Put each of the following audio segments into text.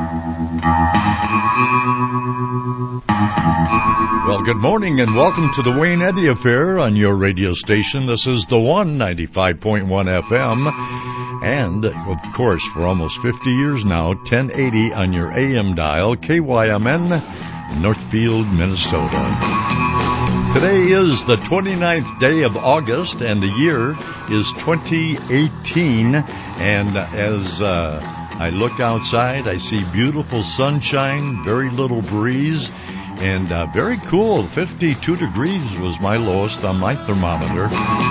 Well, good morning and welcome to the Wayne Eddy Affair on your radio station. This is the 195.1 FM. And, of course, for almost 50 years now, 1080 on your AM dial, KYMN, Northfield, Minnesota. Today is the 29th day of August, and the year is 2018. And as I look outside, I see beautiful sunshine, very little breeze, and very cool. 52 degrees was my lowest on my thermometer.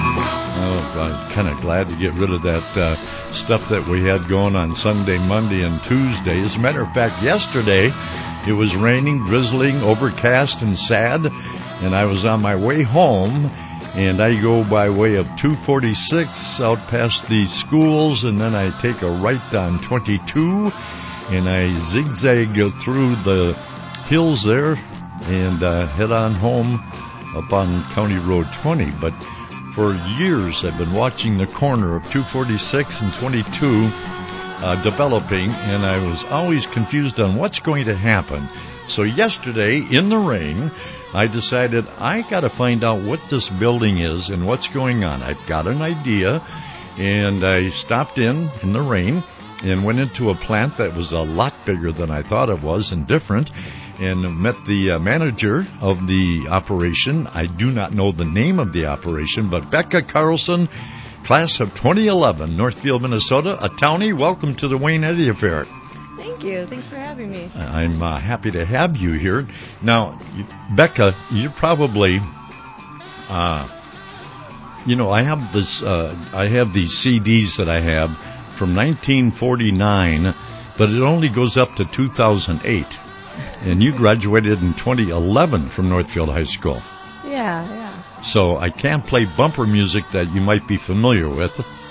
I was kind of glad to get rid of that stuff that we had going on Sunday, Monday, and Tuesday. As a matter of fact, yesterday it was raining, drizzling, overcast, and sad, and I was on my way home, and I go by way of 246 out past the schools, and then I take a right on 22, and I zigzag through the hills there and head on home up on County Road 20. But for years I've been watching the corner of 246 and 22 developing, and I was always confused on what's going to happen. So yesterday, in the rain, I decided I got to find out what this building is and what's going on. I've got an idea, and I stopped in the rain and went into a plant that was a lot bigger than I thought it was and different, and met the manager of the operation. I do not know the name of the operation, but Becca Carlson, class of 2011, Northfield, Minnesota, a townie. Welcome to the Wayne Eddy Affair. Thank you. Thanks for having me. I'm happy to have you here. Now, Becca, you probably, I have this. I have these CDs that I have from 1949, but it only goes up to 2008. And you graduated in 2011 from Northfield High School. Yeah. So I can't play bumper music that you might be familiar with,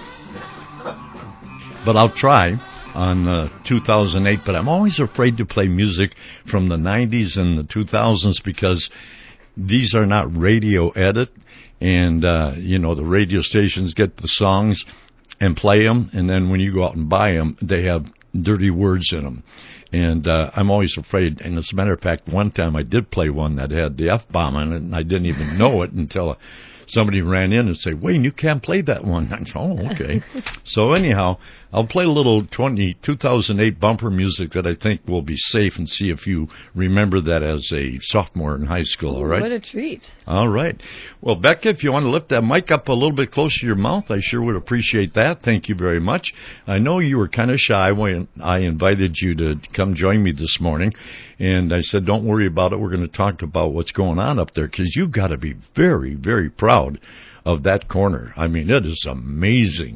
but I'll try on 2008. But I'm always afraid to play music from the 90s and the 2000s because these are not radio edit, and the radio stations get the songs and play them, and then when you go out and buy them, they have dirty words in them. And I'm always afraid. And as a matter of fact, one time I did play one that had the F-bomb in it, and I didn't even know it until somebody ran in and said, "Wayne, you can't play that one." I said, "Oh, okay." So anyhow, I'll play a little 2008 bumper music that I think will be safe, and see if you remember that as a sophomore in high school, all right? What a treat. All right. Well, Becca, if you want to lift that mic up a little bit closer to your mouth, I sure would appreciate that. Thank you very much. I know you were kind of shy when I invited you to come join me this morning, and I said, don't worry about it. We're going to talk about what's going on up there, because you've got to be very, very proud of that corner. I mean, it is amazing.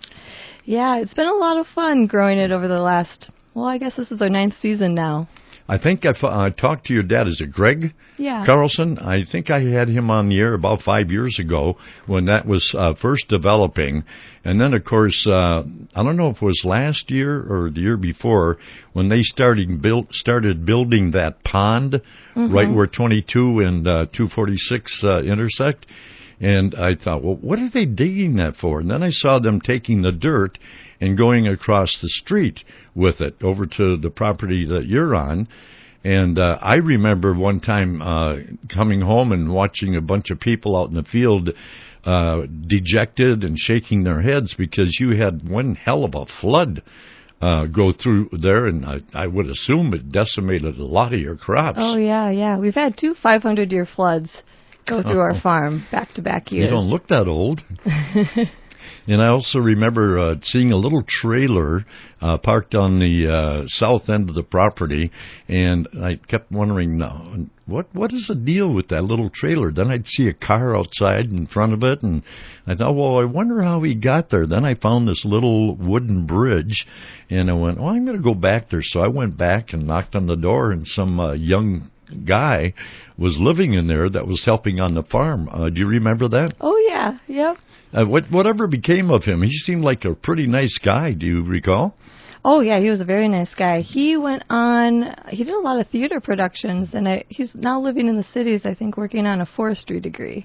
Yeah, it's been a lot of fun growing it over the last, I guess this is our 9th season now. I think I talked to your dad. Is it Greg? Yeah. Carlson? I think I had him on the air about 5 years ago when that was first developing. And then, of course, I don't know if it was last year or the year before when they started building that pond right where 22 and 246 intersect. And I thought, well, what are they digging that for? And then I saw them taking the dirt and going across the street with it over to the property that you're on. And I remember one time coming home and watching a bunch of people out in the field dejected and shaking their heads because you had one hell of a flood go through there, and I would assume it decimated a lot of your crops. Oh, yeah. We've had 2 500-year floods go through our farm back-to-back years. You don't look that old. And I also remember seeing a little trailer parked on the south end of the property, and I kept wondering, what is the deal with that little trailer? Then I'd see a car outside in front of it, and I thought, well, I wonder how he got there. Then I found this little wooden bridge, and I went, I'm going to go back there. So I went back and knocked on the door, and some young guy was living in there that was helping on the farm. Do you remember that? Oh, yeah. Yep. Whatever became of him? He seemed like a pretty nice guy. Do you recall? Oh, yeah, he was a very nice guy. He did a lot of theater productions, and he's now living in the cities, I think, working on a forestry degree.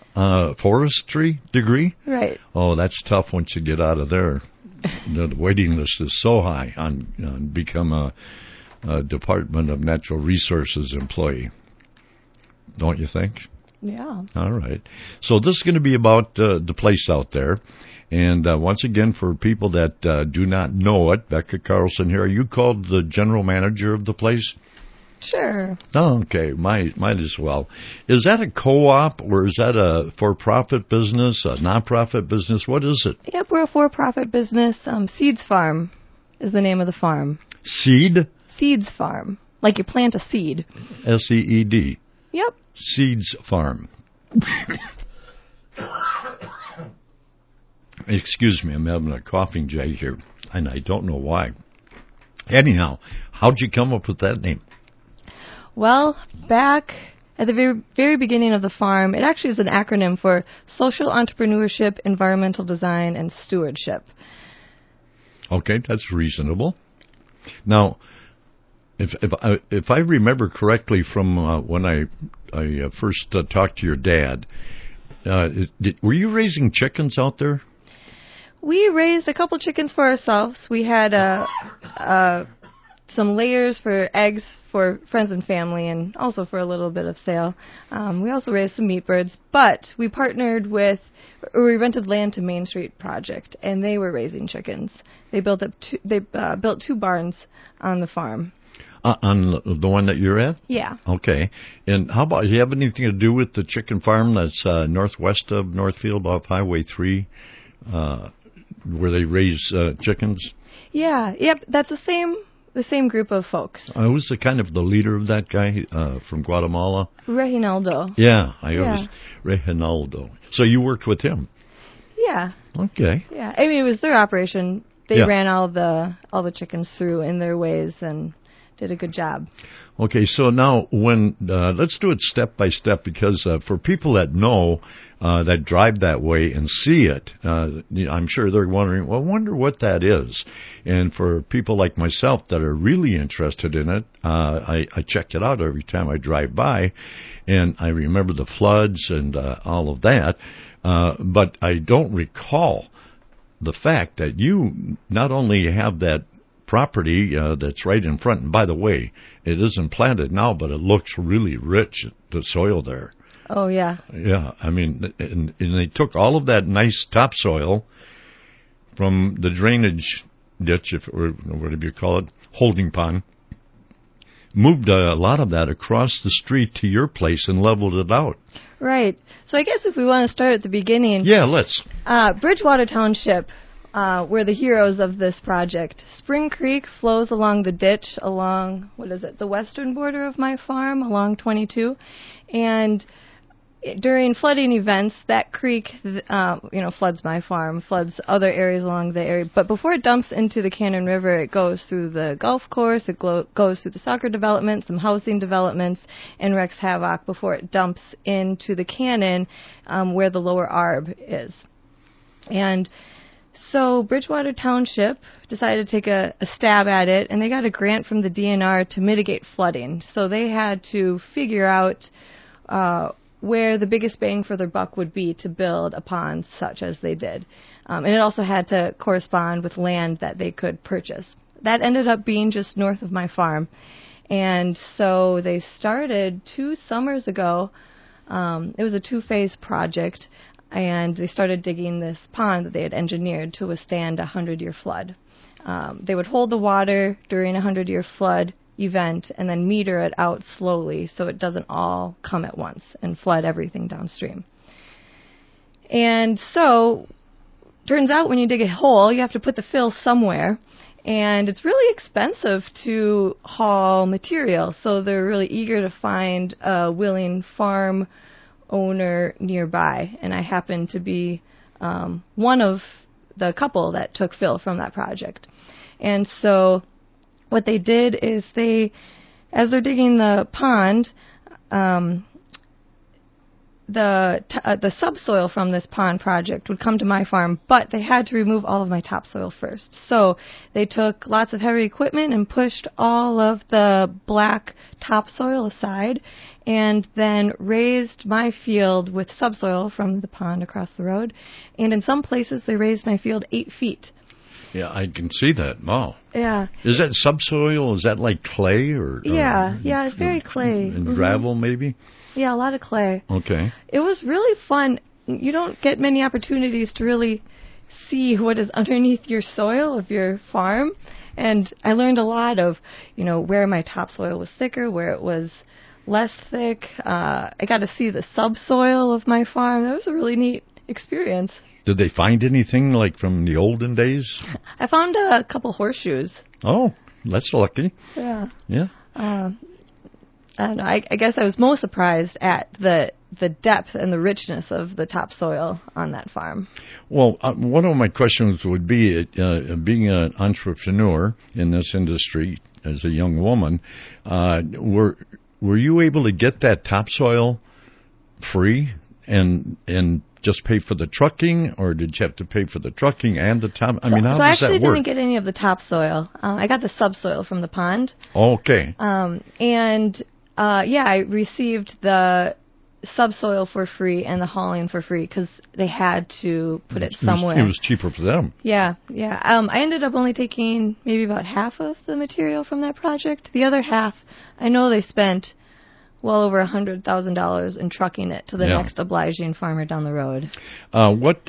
Forestry degree? Right. Oh, that's tough once you get out of there. The waiting list is so high on become Department of Natural Resources employee. Don't you think? Yeah. All right. So this is going to be about the place out there. And once again, for people that do not know it, Becca Carlson here, are you called the general manager of the place? Sure. Oh, okay. Might as well. Is that a co-op or is that a for-profit business, a non-profit business? What is it? Yep, we're a for-profit business. Seeds Farm is the name of the farm. Seed? Seeds Farm. Like you plant a seed. SEED. Yep. Seeds Farm. Excuse me, I'm having a coughing jag here, and I don't know why. Anyhow, how'd you come up with that name? Well, back at the very, very beginning of the farm, it actually is an acronym for Social Entrepreneurship, Environmental Design, and Stewardship. Okay, that's reasonable. Now, if I remember correctly from when I first talked to your dad, were you raising chickens out there? We raised a couple chickens for ourselves. We had some layers for eggs for friends and family, and also for a little bit of sale. We also raised some meat birds, but we partnered with, or we rented land to Main Street Project, and they were raising chickens. They built built 2 barns on the farm. On the one that you're at? Yeah. Okay. And how about, do you have anything to do with the chicken farm that's northwest of Northfield off Highway 3, where they raise chickens? Yeah. Yep. That's the same group of folks. Who's the kind of the leader of that guy from Guatemala? Reginaldo. Yeah, Reginaldo. So you worked with him? Yeah. Okay. Yeah. I mean, it was their operation. They Yeah. ran all the chickens through in their ways and did a good job. Okay, so now when let's do it step by step, because for people that know, that drive that way and see it, I'm sure they're wondering, well, I wonder what that is. And for people like myself that are really interested in it, I check it out every time I drive by, and I remember the floods and all of that, but I don't recall the fact that you not only have that property that's right in front, and by the way, it isn't planted now, but it looks really rich, the soil there. Oh, yeah. Yeah, I mean, and they took all of that nice topsoil from the drainage ditch, or whatever you call it, holding pond, moved a lot of that across the street to your place and leveled it out. Right. So I guess if we want to start at the beginning. Yeah, let's. Bridgewater Township were the heroes of this project. Spring Creek flows along the ditch along, the western border of my farm, along 22. And during flooding events, that creek, floods my farm, floods other areas along the area. But before it dumps into the Cannon River, it goes through the golf course, it goes through the soccer development, some housing developments, and wreaks havoc before it dumps into the Cannon, where the lower Arb is. And so Bridgewater Township decided to take a stab at it, and they got a grant from the DNR to mitigate flooding. So they had to figure out where the biggest bang for their buck would be to build a pond such as they did. And it also had to correspond with land that they could purchase. That ended up being just north of my farm. And so they started 2 summers ago. It was a 2-phase project, and they started digging this pond that they had engineered to withstand a 100-year flood. They would hold the water during a 100-year flood event and then meter it out slowly so it doesn't all come at once and flood everything downstream. And so, turns out when you dig a hole, you have to put the fill somewhere, and it's really expensive to haul material, so they're really eager to find a willing farm owner nearby, and I happen to be one of the couple that took fill from that project. And so what they did is as they're digging the pond, the subsoil from this pond project would come to my farm, but they had to remove all of my topsoil first. So they took lots of heavy equipment and pushed all of the black topsoil aside, and then raised my field with subsoil from the pond across the road. And in some places, they raised my field 8 feet. Yeah, I can see that. Wow. Yeah. Is that subsoil? Is that like clay or Yeah, it's very clay. And gravel maybe? Yeah, a lot of clay. Okay. It was really fun. You don't get many opportunities to really see what is underneath your soil of your farm. And I learned a lot of, where my topsoil was thicker, where it was less thick. I got to see the subsoil of my farm. That was a really neat experience. Did they find anything like from the olden days? I found a couple horseshoes. Oh, that's lucky. Yeah. Yeah. I guess I was most surprised at the depth and the richness of the topsoil on that farm. Well, one of my questions would be, being an entrepreneur in this industry as a young woman, were you able to get that topsoil free and just pay for the trucking, or did you have to pay for the trucking and the top? How does that work? So I actually didn't get any of the topsoil. I got the subsoil from the pond. Okay. I received the subsoil for free and the hauling for free because they had to put it somewhere. It was cheaper for them. Yeah. I ended up only taking maybe about half of the material from that project. The other half, I know they spent well over $100,000 in trucking it to the next obliging farmer down the road. What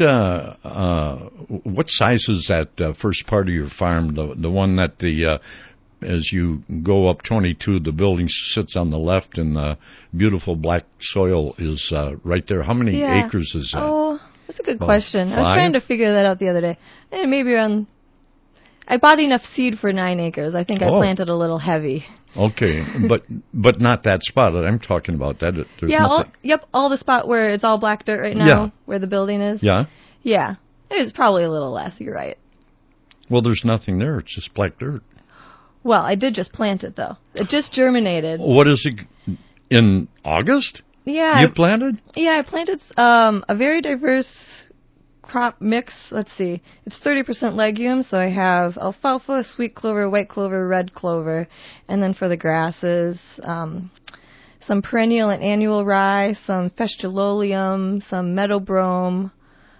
size is that first part of your farm? The one that as you go up 22, the building sits on the left, and the beautiful black soil is right there. How many acres is that? Oh, that's a good question. 5? I was trying to figure that out the other day. Maybe around. I bought enough seed for 9 acres. I think I planted a little heavy. Okay, but not that spot. I'm talking about that. All the spot where it's all black dirt right now, where the building is. Yeah. Yeah, it was probably a little less. You're right. Well, there's nothing there. It's just black dirt. Well, I did just plant it, though. It just germinated. What is it, in August? Yeah. You planted? Yeah, I planted a very diverse crop mix. Let's see. It's 30% legumes, so I have alfalfa, sweet clover, white clover, red clover. And then for the grasses, some perennial and annual rye, some fesculaceum, some meadow brome.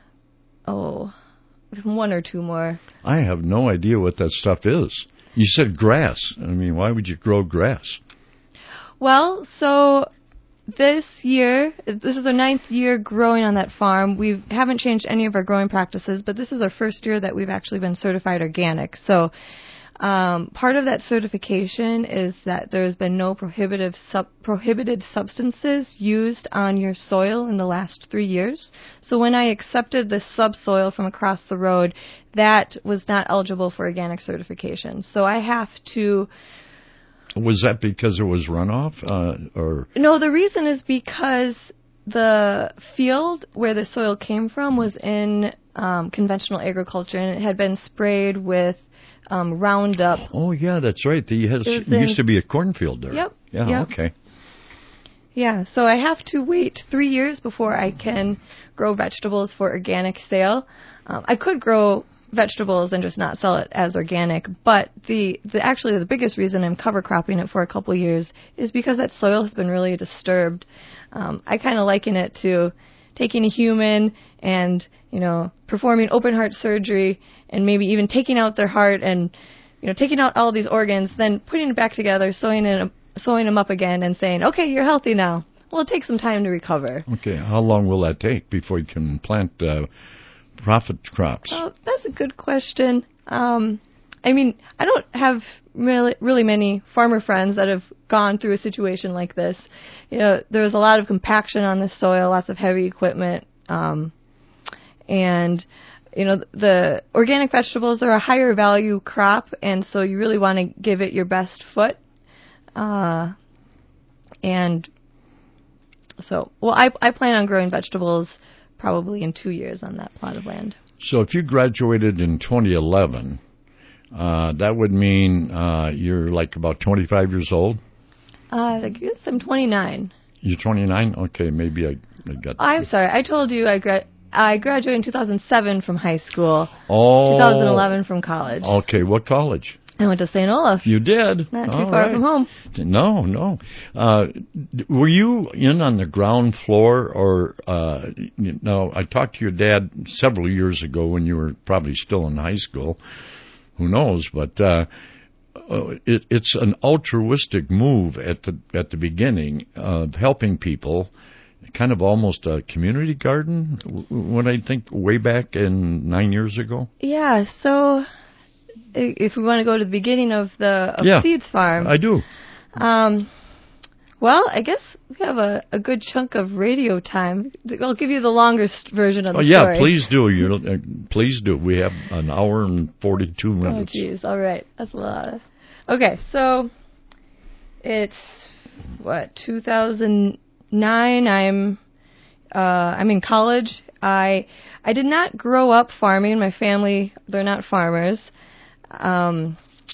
Oh, one or two more. I have no idea what that stuff is. You said grass. I mean, why would you grow grass? Well, so this year, this is our 9th year growing on that farm. We haven't changed any of our growing practices, but this is our first year that we've actually been certified organic. So part of that certification is that there's been no prohibited substances used on your soil in the last 3 years. So when I accepted the subsoil from across the road, that was not eligible for organic certification. So I have to... Was that because it was runoff? Or No, the reason is because the field where the soil came from was in conventional agriculture, and it had been sprayed with Roundup. Oh, yeah, that's right. There used to be a cornfield there. Yep. Yeah, yep. Okay. Yeah, so I have to wait 3 years before I can grow vegetables for organic sale. I could grow vegetables and just not sell it as organic, but actually the biggest reason I'm cover cropping it for a couple years is because that soil has been really disturbed. I kind of liken it to taking a human and, performing open heart surgery and maybe even taking out their heart and, taking out all these organs, then putting it back together, sewing them up again and saying, okay, you're healthy now. Well, it takes some time to recover. Okay, how long will that take before you can plant profit crops? Oh, that's a good question. I don't have really many farmer friends that have gone through a situation like this. There's a lot of compaction on the soil, lots of heavy equipment, and the organic vegetables are a higher value crop, and so you really want to give it your best foot. I plan on growing vegetables probably in 2 years on that plot of land. So if you graduated in 2011, that would mean you're like about 25 years old? I guess I'm 29. You're 29? Okay, maybe I got... I'm sorry. I told you I graduated in 2007 from high school. Oh. 2011 from college. Okay, what college? I went to St. Olaf. You did? Not too far from home. No. Were you in on the ground floor, or I talked to your dad several years ago when you were probably still in high school. Who knows? But it's an altruistic move at the beginning of helping people. Kind of almost a community garden, when I think way back 9 years ago. Yeah, so if we want to go to the beginning of Seeds Farm. I do. Well, I guess we have a good chunk of radio time. I'll give you the longest version of the story. Yeah, please do. Please do. We have an hour and 42 minutes. Oh, geez. All right. That's a lot. Okay, so it's, 2009. I'm in college. I did not grow up farming. My family, they're not farmers. But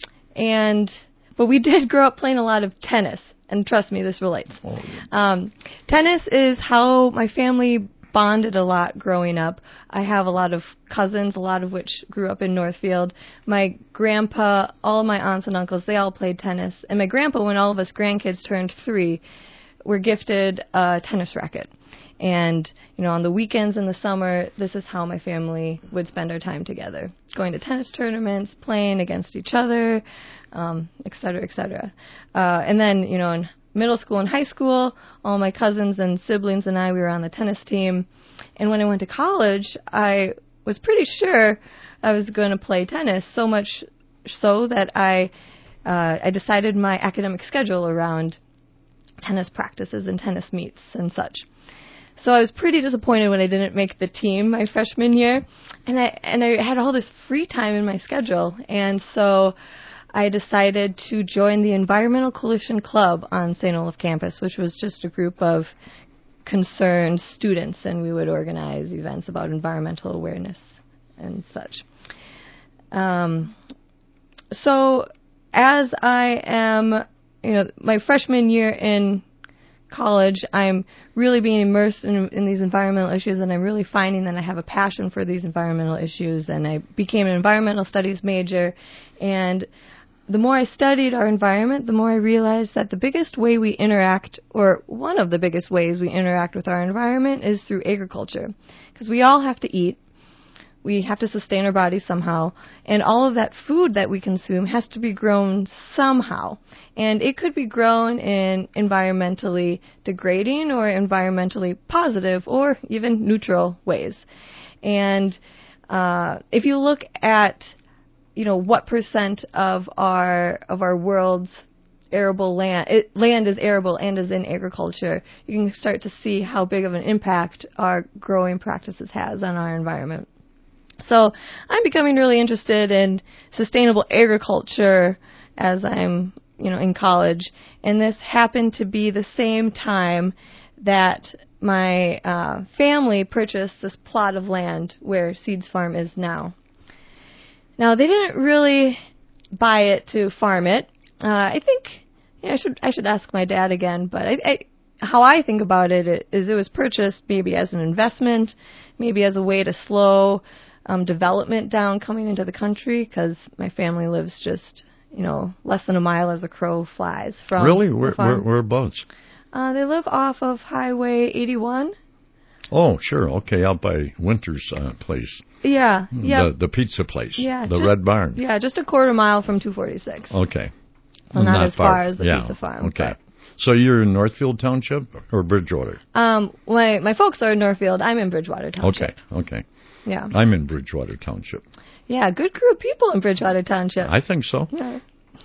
we did grow up playing a lot of tennis. And trust me, this relates. Oh, yeah. Tennis is how my family bonded a lot growing up. I have a lot of cousins, a lot of which grew up in Northfield. My grandpa, all of my aunts and uncles, they all played tennis. And my grandpa, when all of us grandkids turned 3, were gifted a tennis racket. And, on the weekends in the summer, this is how my family would spend our time together. Going to tennis tournaments, playing against each other, et cetera, et cetera. And then, in middle school and high school, all my cousins and siblings and I, we were on the tennis team. And when I went to college, I was pretty sure I was going to play tennis, so much so that I decided my academic schedule around tennis practices and tennis meets and such. So I was pretty disappointed when I didn't make the team my freshman year, and I had all this free time in my schedule, and so I decided to join the Environmental Coalition Club on St. Olaf campus, which was just a group of concerned students, and we would organize events about environmental awareness and such. So as I am, my freshman year in college, I'm really being immersed in these environmental issues, and I'm really finding that I have a passion for these environmental issues, and I became an environmental studies major. And the more I studied our environment, the more I realized that the biggest way we interact, or one of the biggest ways we interact with our environment, is through agriculture. Because we all have to eat. We have to sustain our bodies somehow, and all of that food that we consume has to be grown somehow. And it could be grown in environmentally degrading or environmentally positive or even neutral ways. And if you look at, what percent of our world's arable land is arable and is in agriculture, you can start to see how big of an impact our growing practices has on our environment. So I'm becoming really interested in sustainable agriculture as I'm, in college. And this happened to be the same time that my family purchased this plot of land where Seeds Farm is now. Now, they didn't really buy it to farm it. I think I should ask my dad again, but how I think about it is it was purchased maybe as an investment, maybe as a way to slow development down coming into the country, because my family lives just, less than a mile as a crow flies from. Really? Whereabouts? They live off of Highway 81. Oh, sure. Okay, out by Winter's place. Yeah. The pizza place. Yeah. The Red Barn. Yeah, just a quarter mile from 246. Okay. Well, not as far as the pizza farm. Okay. So you're in Northfield Township or Bridgewater? My folks are in Northfield. I'm in Bridgewater Township. Okay. Yeah. I'm in Bridgewater Township. Yeah, good crew of people in Bridgewater Township. I think so. Yeah.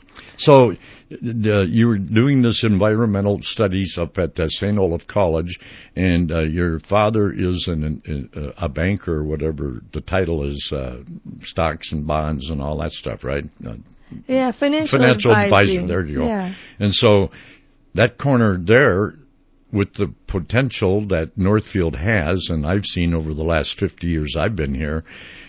So you were doing this environmental studies up at St. Olaf College, and your father is a banker, or whatever the title is, stocks and bonds and all that stuff, right? Yeah, financial advisor. There you go. Yeah. And so that corner there, with the potential that Northfield has, and I've seen over the last 50 years I've been here,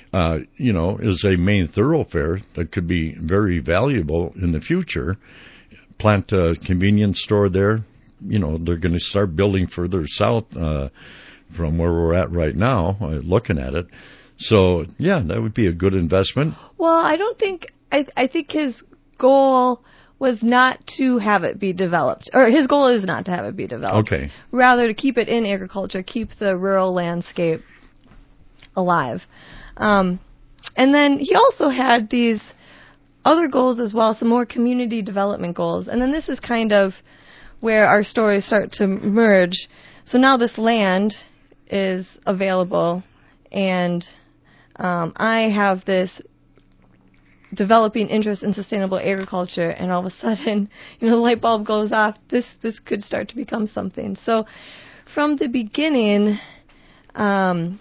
is a main thoroughfare that could be very valuable in the future. Plant a convenience store there. They're going to start building further south from where we're at right now, looking at it. So, yeah, that would be a good investment. Well, I don't think... I think his goal was not to have it be developed, or his goal is not to have it be developed. Okay. Rather to keep it in agriculture, keep the rural landscape alive. And then he also had these other goals as well, some more community development goals. And then this is kind of where our stories start to merge. So now this land is available, and I have this developing interest in sustainable agriculture, and all of a sudden, the light bulb goes off. This could start to become something. So from the beginning, my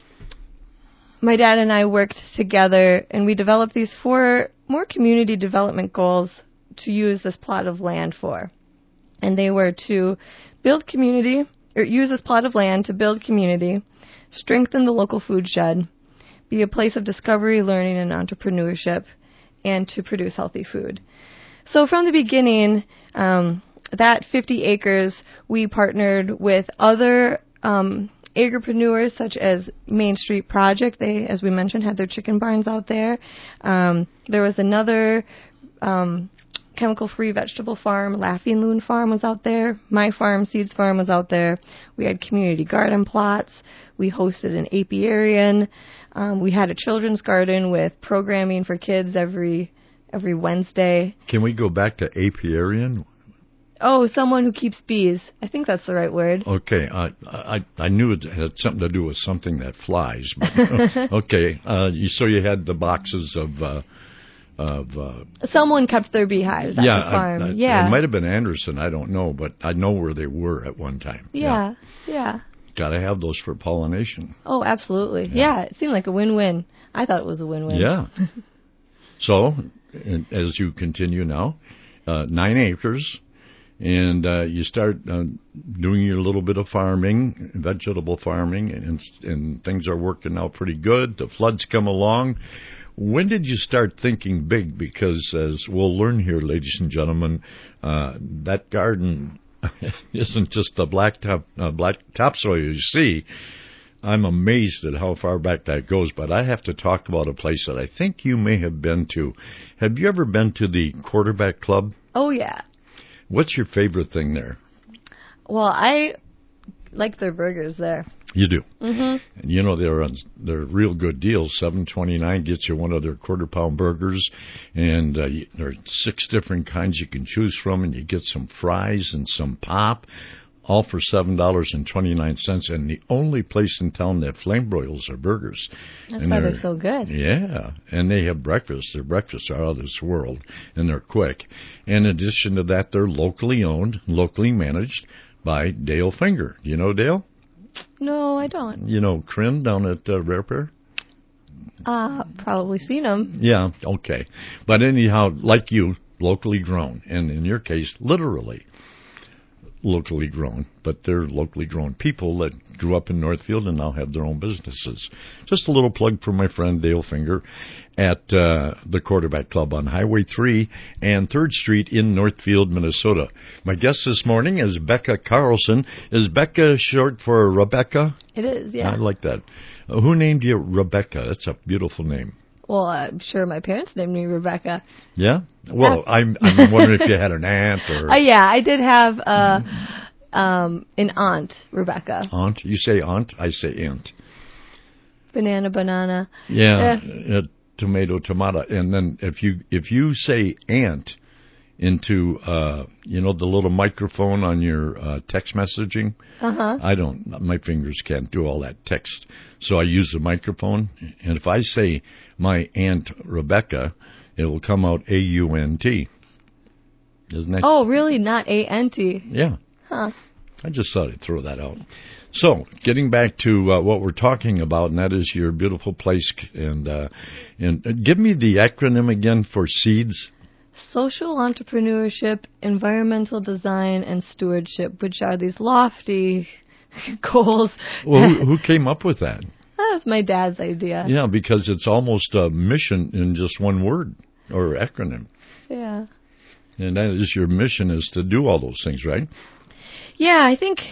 dad and I worked together, and we developed these 4 more community development goals to use this plot of land for. And they were to build community, or use this plot of land to build community, strengthen the local food shed, be a place of discovery, learning, and entrepreneurship, and to produce healthy food. So from the beginning, that 50 acres, we partnered with other agripreneurs such as Main Street Project. They, as we mentioned, had their chicken barns out there. There was another chemical-free vegetable farm. Laughing Loon Farm was out there. My Farm Seeds Farm was out there. We had community garden plots. We hosted an apiarian. We had a children's garden with programming for kids every Wednesday. Can we go back to apiarian? Oh, someone who keeps bees. I think that's the right word. Okay, I knew it had something to do with something that flies. But, okay, so you had the boxes of someone kept their beehives at the farm. It might have been Anderson. I don't know, but I know where they were at one time. Yeah. Got to have those for pollination. Oh, absolutely. Yeah, it seemed like a win-win. I thought it was a win-win. Yeah. So, as you continue now, 9 acres. And you start doing your little bit of farming, vegetable farming, and things are working out pretty good. The floods come along. When did you start thinking big? Because as we'll learn here, ladies and gentlemen, that garden isn't just the black topsoil you see. I'm amazed at how far back that goes, but I have to talk about a place that I think you may have been to. Have you ever been to the Quarterback Club? Oh, yeah. What's your favorite thing there? Well, I like their burgers there. You do. Mm-hmm. And they're real good deals. $7.29 gets you one of their quarter-pound burgers, and there are 6 different kinds you can choose from, and you get some fries and some pop, all for $7.29, and the only place in town that flame broils their burgers. That's why they're so good. Yeah, and they have breakfast. Their breakfasts are out of this world, and they're quick. In addition to that, they're locally owned, locally managed by Dale Finger. You know Dale? No, I don't. You know Crin down at Rare Pair? Probably seen them. Yeah, okay. But anyhow, like you, locally grown, and in your case, literally locally grown, but they're locally grown people that grew up in Northfield and now have their own businesses. Just a little plug for my friend Dale Finger at the Quarterback Club on Highway 3 and 3rd Street in Northfield, Minnesota. My guest this morning is Becca Carlson. Is Becca short for Rebecca? It is, yeah. I like that. Who named you Rebecca? That's a beautiful name. Well, I'm sure my parents named me Rebecca. Yeah? Well, I'm wondering if you had an aunt or... Yeah, I did have an aunt, Rebecca. Aunt? You say aunt, I say aunt. Banana. Yeah. Tomato. And then if you say aunt into, the little microphone on your text messaging, my fingers can't do all that text. So I use the microphone. And if I say my Aunt Rebecca, it will come out A-U-N-T. Isn't that? Oh, really? Not A-N-T? Yeah. Huh. I just thought I'd throw that out. So, getting back to what we're talking about, and that is your beautiful place. And give me the acronym again for SEEDS. Social entrepreneurship, environmental design, and stewardship, which are these lofty goals. Well, who came up with that? That was my dad's idea. Yeah, because it's almost a mission in just one word or acronym. Yeah. And that is your mission is to do all those things, right? Yeah, I think,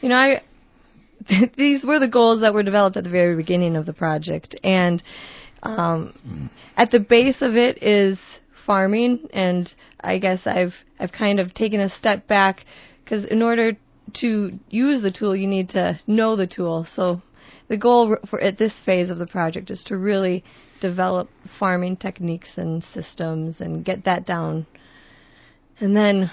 these were the goals that were developed at the very beginning of the project. And at the base of it is farming, and I guess I've kind of taken a step back, because in order to use the tool, you need to know the tool. So the goal for at this phase of the project is to really develop farming techniques and systems and get that down, and then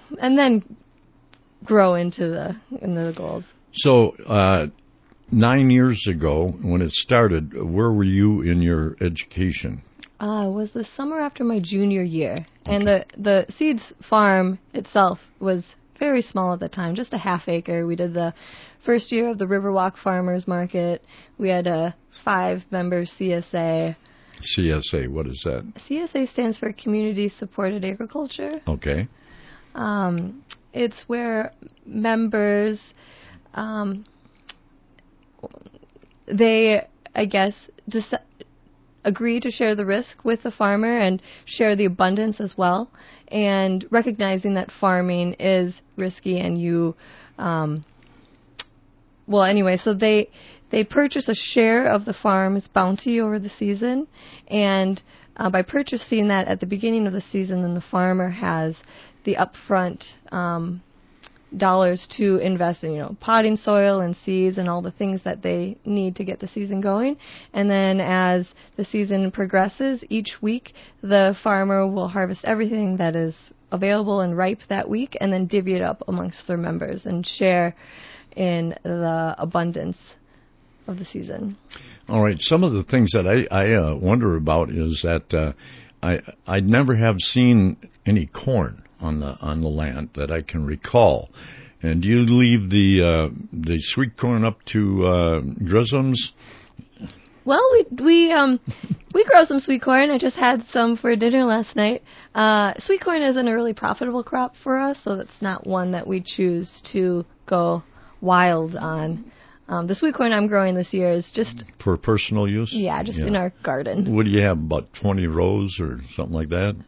grow into the goals. So 9 years ago, when it started, where were you in your education? It was the summer after my junior year, and the seeds farm itself was very small at the time, just a half acre. We did the first year of the Riverwalk Farmers Market. We had a 5-member CSA. CSA, what is that? CSA stands for Community Supported Agriculture. Okay. It's where members, they, I guess, agree to share the risk with the farmer and share the abundance as well, and recognizing that farming is risky, and so they purchase a share of the farm's bounty over the season, and by purchasing that at the beginning of the season, then the farmer has the upfront dollars to invest in, potting soil and seeds and all the things that they need to get the season going. And then as the season progresses, each week the farmer will harvest everything that is available and ripe that week, and then divvy it up amongst their members and share in the abundance of the season. All right. Some of the things that I wonder about is that I never have seen any corn on the land that I can recall. And do you leave the sweet corn up to Grisham's? Well, we grow some sweet corn. I just had some for dinner last night. Sweet corn isn't a really profitable crop for us, so that's not one that we choose to go wild on. The sweet corn I'm growing this year is just for personal use. Yeah, just in our garden. What do you have? About 20 rows or something like that?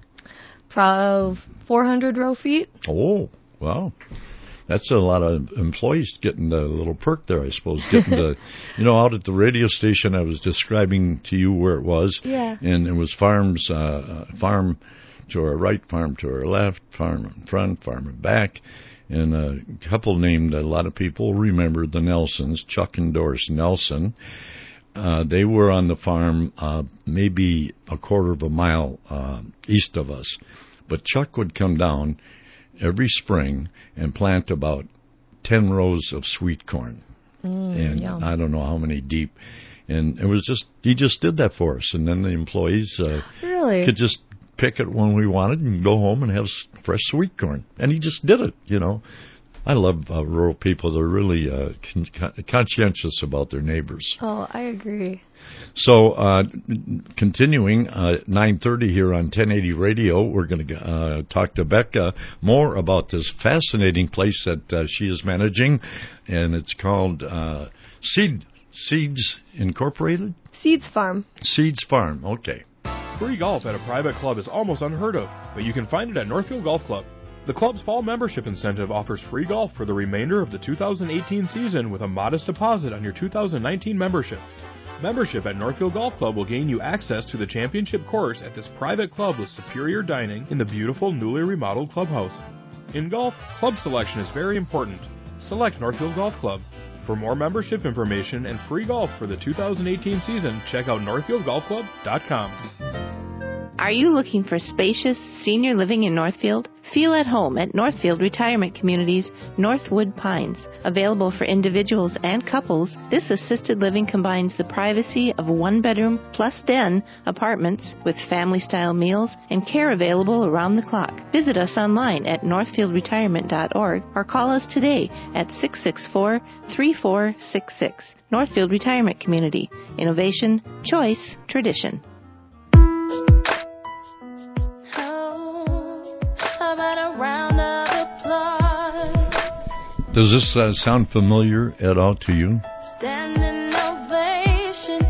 400 row feet. Oh, wow. That's a lot of employees getting a little perk there, I suppose. Getting to, out at the radio station, I was describing to you where it was. Yeah. And it was farm to our right, farm to our left, farm in front, farm in back. And a couple named, a lot of people remember the Nelsons, Chuck and Doris Nelson. They were on the farm maybe a quarter of a mile east of us. But Chuck would come down every spring and plant about 10 rows of sweet corn. And yum. I don't know how many deep. And it was he just did that for us. And then the employees really could just pick it when we wanted and go home and have fresh sweet corn. And he just did it, I love rural people. They're really conscientious about their neighbors. Oh, I agree. So, continuing, 9:30 here on 1080 Radio, we're going to talk to Becca more about this fascinating place that she is managing, and it's called Seeds Incorporated? Seeds Farm. Seeds Farm, okay. Free golf at a private club is almost unheard of, but you can find it at Northfield Golf Club. The club's fall membership incentive offers free golf for the remainder of the 2018 season with a modest deposit on your 2019 membership. Membership at Northfield Golf Club will gain you access to the championship course at this private club with superior dining in the beautiful newly remodeled clubhouse. In golf, club selection is very important. Select Northfield Golf Club. For more membership information and free golf for the 2018 season, check out northfieldgolfclub.com. Are you looking for spacious senior living in Northfield? Feel at home at Northfield Retirement Community's Northwood Pines. Available for individuals and couples, this assisted living combines the privacy of one-bedroom plus den apartments with family-style meals and care available around the clock. Visit us online at northfieldretirement.org or call us today at 664-3466. Northfield Retirement Community. Innovation, choice, tradition. Does this sound familiar at all to you? Standing ovation.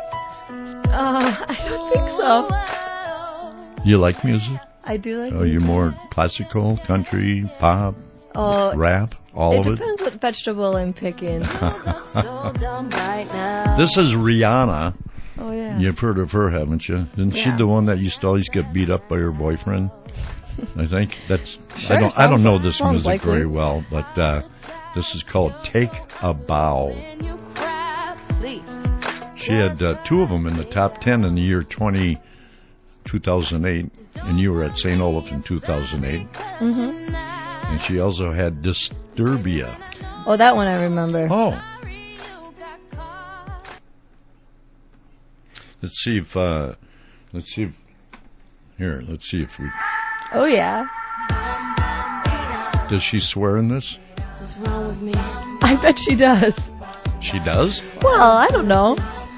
I don't think so. You like music? I do like music. Are you more classical, country, pop, rap, all of it? It depends what vegetable I'm picking. This is Rihanna, Oh, yeah. You've heard of her, haven't you? Isn't she the one that used to always get beat up by her boyfriend? I think that's. Sure, I don't know this sounds music likely. very well, but this is called "Take a Bow." She had two of them in the top 10 in the year 2008, and you were at St. Olaf in 2008. Mm-hmm. And she also had Disturbia. Oh, that one I remember. Oh. Let's see if we. Oh, yeah. Does she swear in this? What's wrong with me? I bet she does. She does? Well, I don't know.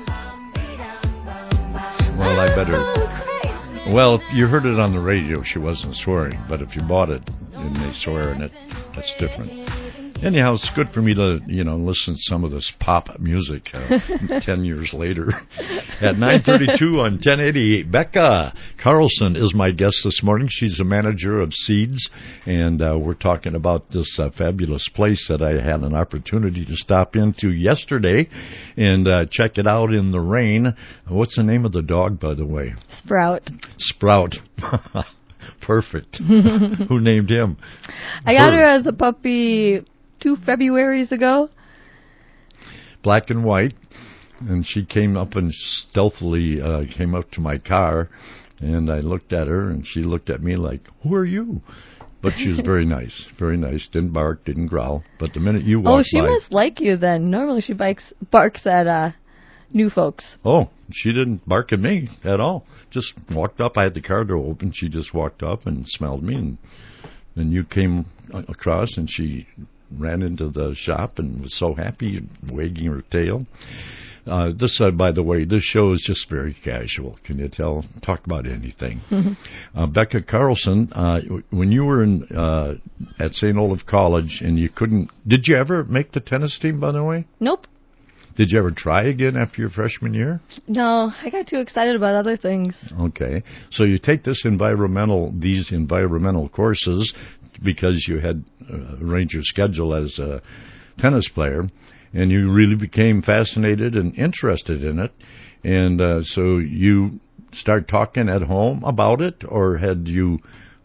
Well, I better. Well, if you heard it on the radio, she wasn't swearing. But if you bought it and they swear in it, that's different. Anyhow, it's good for me to, listen to some of this pop music 10 years later. At 9:32 on 1080, Becca Carlson is my guest this morning. She's the manager of Seeds, and we're talking about this fabulous place that I had an opportunity to stop into yesterday and check it out in the rain. What's the name of the dog, by the way? Sprout. Sprout. Perfect. Who named him? I got her as a puppy 2 Februaries ago. Black and white. And she came up and stealthily came up to my car, and I looked at her, and she looked at me like, "Who are you?" But she was very nice, very nice. Didn't bark, didn't growl. But the minute you walked by... Oh, she must like you then. Normally she barks at new folks. Oh, she didn't bark at me at all. Just walked up. I had the car door open. She just walked up and smelled me, and you came across, and she ran into the shop and was so happy, wagging her tail. By the way, this show is just very casual. Can you tell? Talk about anything. Becca Carlson, when you were at St. Olaf College and you couldn't... Did you ever make the tennis team, by the way? Nope. Did you ever try again after your freshman year? No, I got too excited about other things. Okay. So you take these environmental courses because you had arranged your schedule as a tennis player, and you really became fascinated and interested in it. And so you start talking at home about it, or had your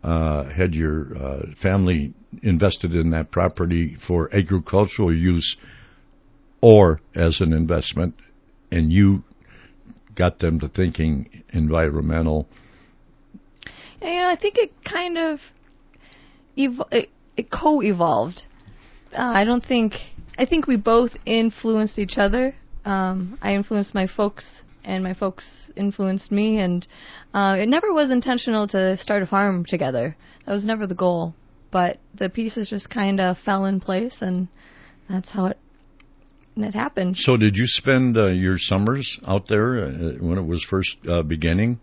family invested in that property for agricultural use or as an investment, and you got them to thinking environmental? I think it kind of it co-evolved. I think we both influenced each other. I influenced my folks, and my folks influenced me, and it never was intentional to start a farm together. That was never the goal, but the pieces just kind of fell in place, and that's how it happened. So did you spend your summers out there when it was first beginning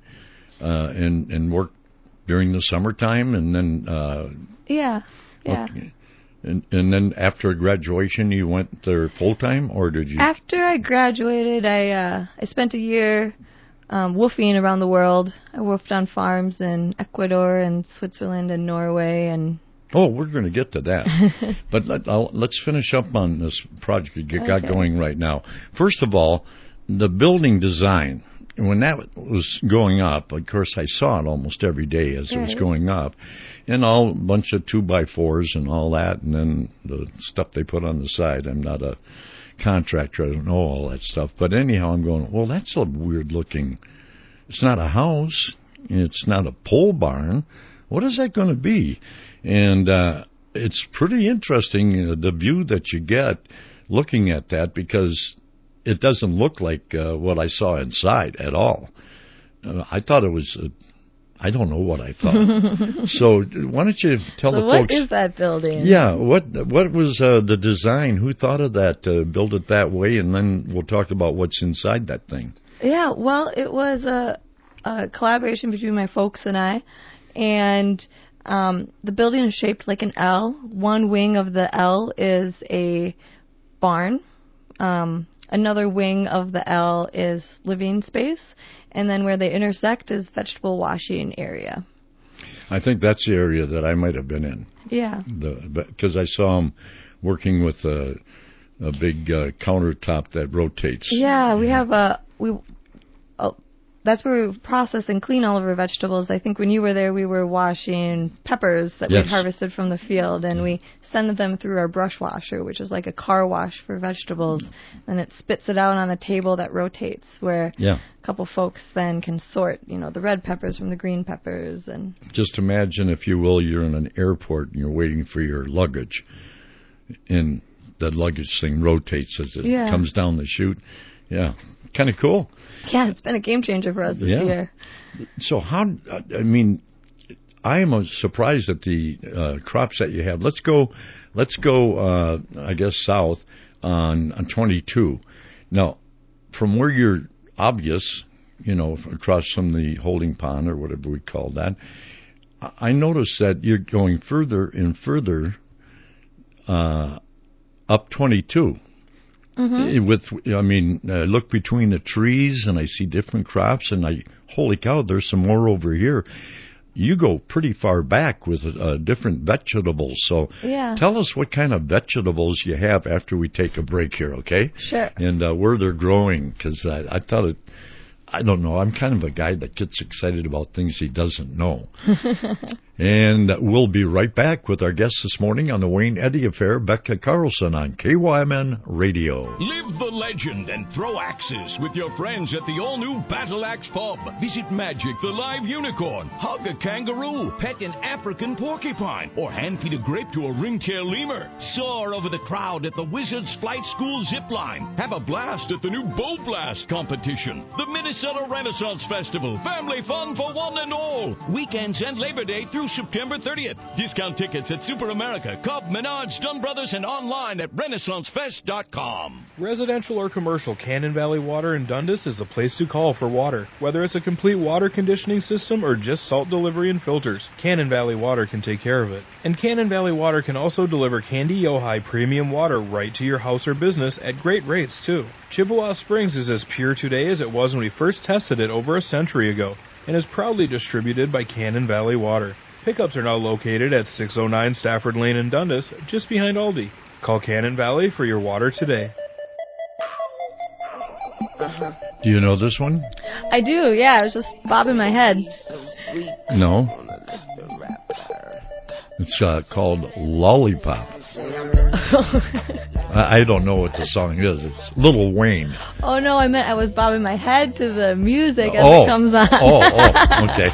and work during the summertime, and then... Yeah. Okay. And then after graduation, you went there full-time, or did you... After I graduated, I spent a year woofing around the world. I woofed on farms in Ecuador and Switzerland and Norway and... Oh, we're going to get to that. But let's finish up on this project you got going right now. First of all, the building design. When that was going up, of course, I saw it almost every day as it was going up. And a bunch of 2x4s and all that, and then the stuff they put on the side. I'm not a contractor. I don't know all that stuff. But anyhow, I'm going, well, that's a weird looking... It's not a house. It's not a pole barn. What is that going to be? And it's pretty interesting, the view that you get looking at that, because it doesn't look like what I saw inside at all. I thought it was... I don't know what I thought. So why don't you tell the folks... What is that building? Yeah, what was the design? Who thought of that, build it that way? And then we'll talk about what's inside that thing. Yeah, well, it was a collaboration between my folks and I. And the building is shaped like an L. One wing of the L is a barn. Another wing of the L is living space, and then where they intersect is vegetable washing area. I think that's the area that I might have been in. Yeah. Because I saw them working with a big countertop that rotates. Yeah, we have that's where we process and clean all of our vegetables. I think when you were there, we were washing peppers that we'd harvested from the field, and we send them through our brush washer, which is like a car wash for vegetables, and it spits it out on a table that rotates where a couple folks then can sort, the red peppers from the green peppers. And just imagine, if you will, you're in an airport and you're waiting for your luggage, and that luggage thing rotates as it comes down the chute. Yeah, kind of cool. Yeah, it's been a game changer for us this year. So I am surprised at the crops that you have. Let's go. I guess south on 22. Now, from where you're obvious, across from the holding pond or whatever we call that, I noticed that you're going further and further up 22. Mm-hmm. I look between the trees and I see different crops, and holy cow, there's some more over here. You go pretty far back with different vegetables. So tell us what kind of vegetables you have after we take a break here, okay? Sure. And where they're growing, because I thought I don't know. I'm kind of a guy that gets excited about things he doesn't know. And we'll be right back with our guest this morning on the Wayne Eddy Affair, Becca Carlson on KYMN Radio. Live the legend and throw axes with your friends at the all-new Battle Axe Pub. Visit Magic the Live Unicorn, hug a kangaroo, pet an African porcupine, or hand-feed a grape to a ringtail lemur. Soar over the crowd at the Wizards Flight School Zipline. Have a blast at the new Bow Blast competition. The Minnesota Renaissance Festival. Family fun for one and all. Weekends and Labor Day through September 30th. Discount tickets at Super America, Cub, Menards, Dunn Brothers, and online at RenaissanceFest.com. Residential or commercial, Cannon Valley Water in Dundas is the place to call for water. Whether it's a complete water conditioning system or just salt delivery and filters, Cannon Valley Water can take care of it. And Cannon Valley Water can also deliver Candy Ojai premium water right to your house or business at great rates, too. Chippewa Springs is as pure today as it was when we first tested it over a century ago, and is proudly distributed by Cannon Valley Water. Pickups are now located at 609 Stafford Lane in Dundas, just behind Aldi. Call Cannon Valley for your water today. Do you know this one? I do, yeah. I was just bobbing my head. No. It's called Lollipop. I don't know what the song is. It's Lil Wayne. Oh, no, I meant I was bobbing my head to the music as it comes on. Okay.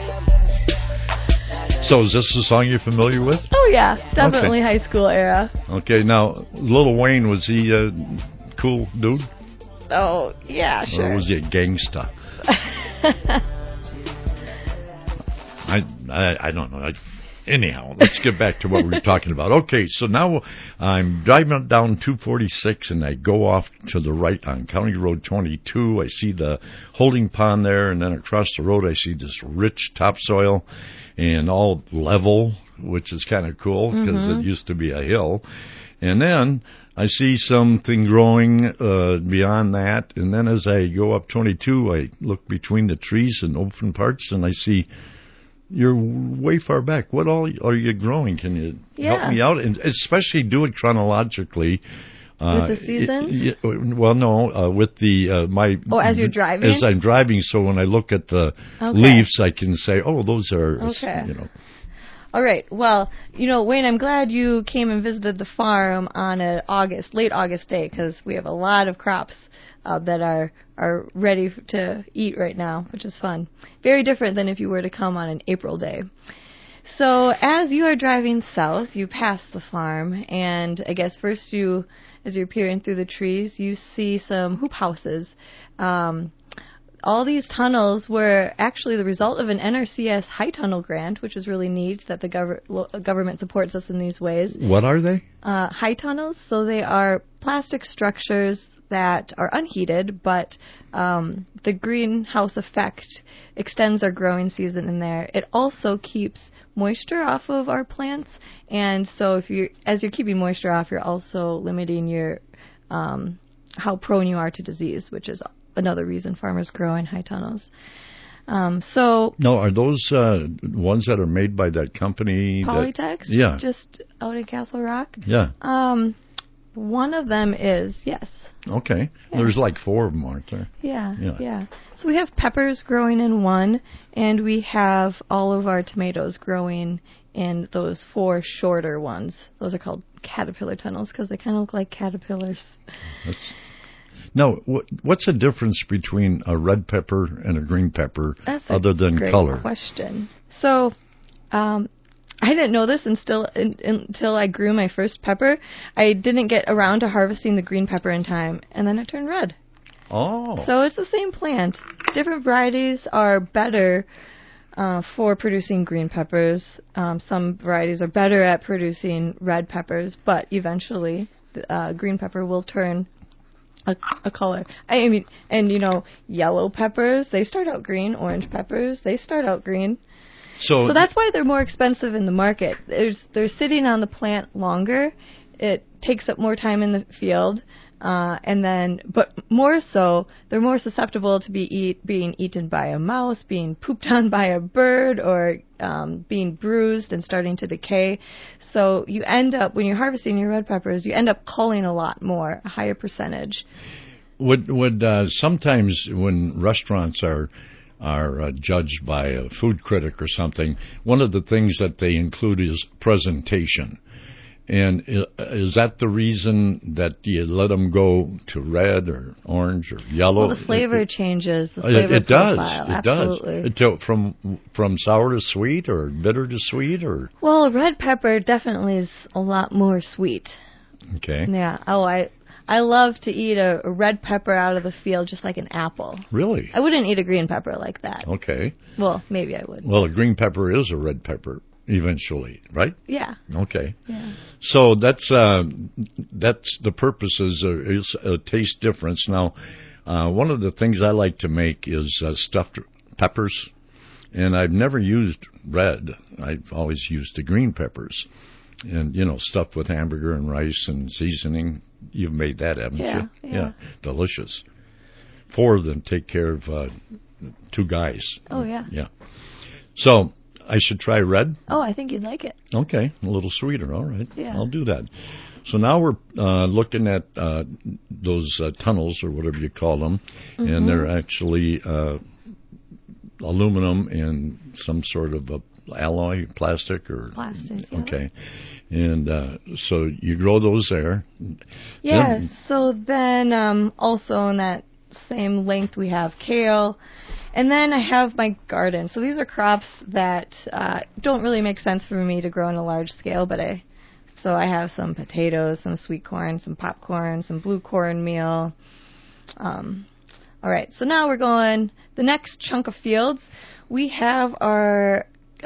So is this the song you're familiar with? Oh, yeah. Definitely high school era. Okay, now, Lil Wayne, was he a cool dude? Oh, yeah, sure. Or was he a gangsta? I don't know. Anyhow, let's get back to what we were talking about. Okay, so now I'm driving down 246, and I go off to the right on County Road 22. I see the holding pond there, and then across the road I see this rich topsoil and all level, which is kind of cool because it used to be a hill. And then I see something growing beyond that, and then as I go up 22, I look between the trees and open parts, and I see you're way far back. What all are you growing? Can you help me out? And especially do it chronologically. With the seasons? Well, no, with the as you're driving? As I'm driving, so when I look at the leaves, I can say, oh, those are, All right. Well, Wayne, I'm glad you came and visited the farm on a late August day, because we have a lot of crops that are ready to eat right now, which is fun. Very different than if you were to come on an April day. So as you are driving south, you pass the farm, and I guess first as you're peering through the trees, you see some hoop houses. All these tunnels were actually the result of an NRCS High Tunnel grant, which is really neat that the government supports us in these ways. What are they? High tunnels. So they are plastic structures that are unheated, but the greenhouse effect extends our growing season in there. It also keeps moisture off of our plants, and so as you're keeping moisture off, you're also limiting your how prone you are to disease, which is another reason farmers grow in high tunnels. No, are those ones that are made by that company? Polytex? Yeah. Just out in Castle Rock? Yeah. One of them is, yes. Okay. Yeah. There's like 4 of them, aren't there? Yeah. So we have peppers growing in one, and we have all of our tomatoes growing in those 4 shorter ones. Those are called caterpillar tunnels because they kind of look like caterpillars. Now, what's the difference between a red pepper and a green pepper other than great color? Question. So, I didn't know this until I grew my first pepper. I didn't get around to harvesting the green pepper in time, and then it turned red. Oh. So it's the same plant. Different varieties are better for producing green peppers. Some varieties are better at producing red peppers, but eventually green pepper will turn a color. I mean, and yellow peppers, they start out green. Orange peppers, they start out green. So that's why they're more expensive in the market. They're sitting on the plant longer. It takes up more time in the field, but more so, they're more susceptible to being eaten by a mouse, being pooped on by a bird, or being bruised and starting to decay. So you end up, when you're harvesting your red peppers, you end up culling a lot more, a higher percentage. Would sometimes when restaurants are judged by a food critic or something, one of the things that they include is presentation. And is that the reason that you let them go to red or orange or yellow? Well, the flavor changes. The flavor profile. It Absolutely. does. From sour to sweet or bitter to sweet or? Well, a red pepper definitely is a lot more sweet. Okay. Yeah. Oh, I love to eat a red pepper out of the field just like an apple. Really? I wouldn't eat a green pepper like that. Okay. Well, maybe I would. Well, a green pepper is a red pepper eventually, right? Yeah. Okay. Yeah. So that's the purpose is a taste difference. Now, one of the things I like to make is stuffed peppers, and I've never used red. I've always used the green peppers. And, stuffed with hamburger and rice and seasoning. You've made that, haven't you? Yeah. Delicious. 4 of them take care of 2 guys. Oh, yeah. Yeah. So I should try red? Oh, I think you'd like it. Okay. A little sweeter. All right. Yeah. I'll do that. So now we're looking at those tunnels or whatever you call them. Mm-hmm. And they're actually aluminum and some sort of alloy, plastic or? Plastic, yeah. Okay. And so you grow those there. Yeah, so then also in that same length we have kale. And then I have my garden. So these are crops that don't really make sense for me to grow on a large scale, but I have some potatoes, some sweet corn, some popcorn, some blue cornmeal. All right, so now we're going, the next chunk of fields, we have our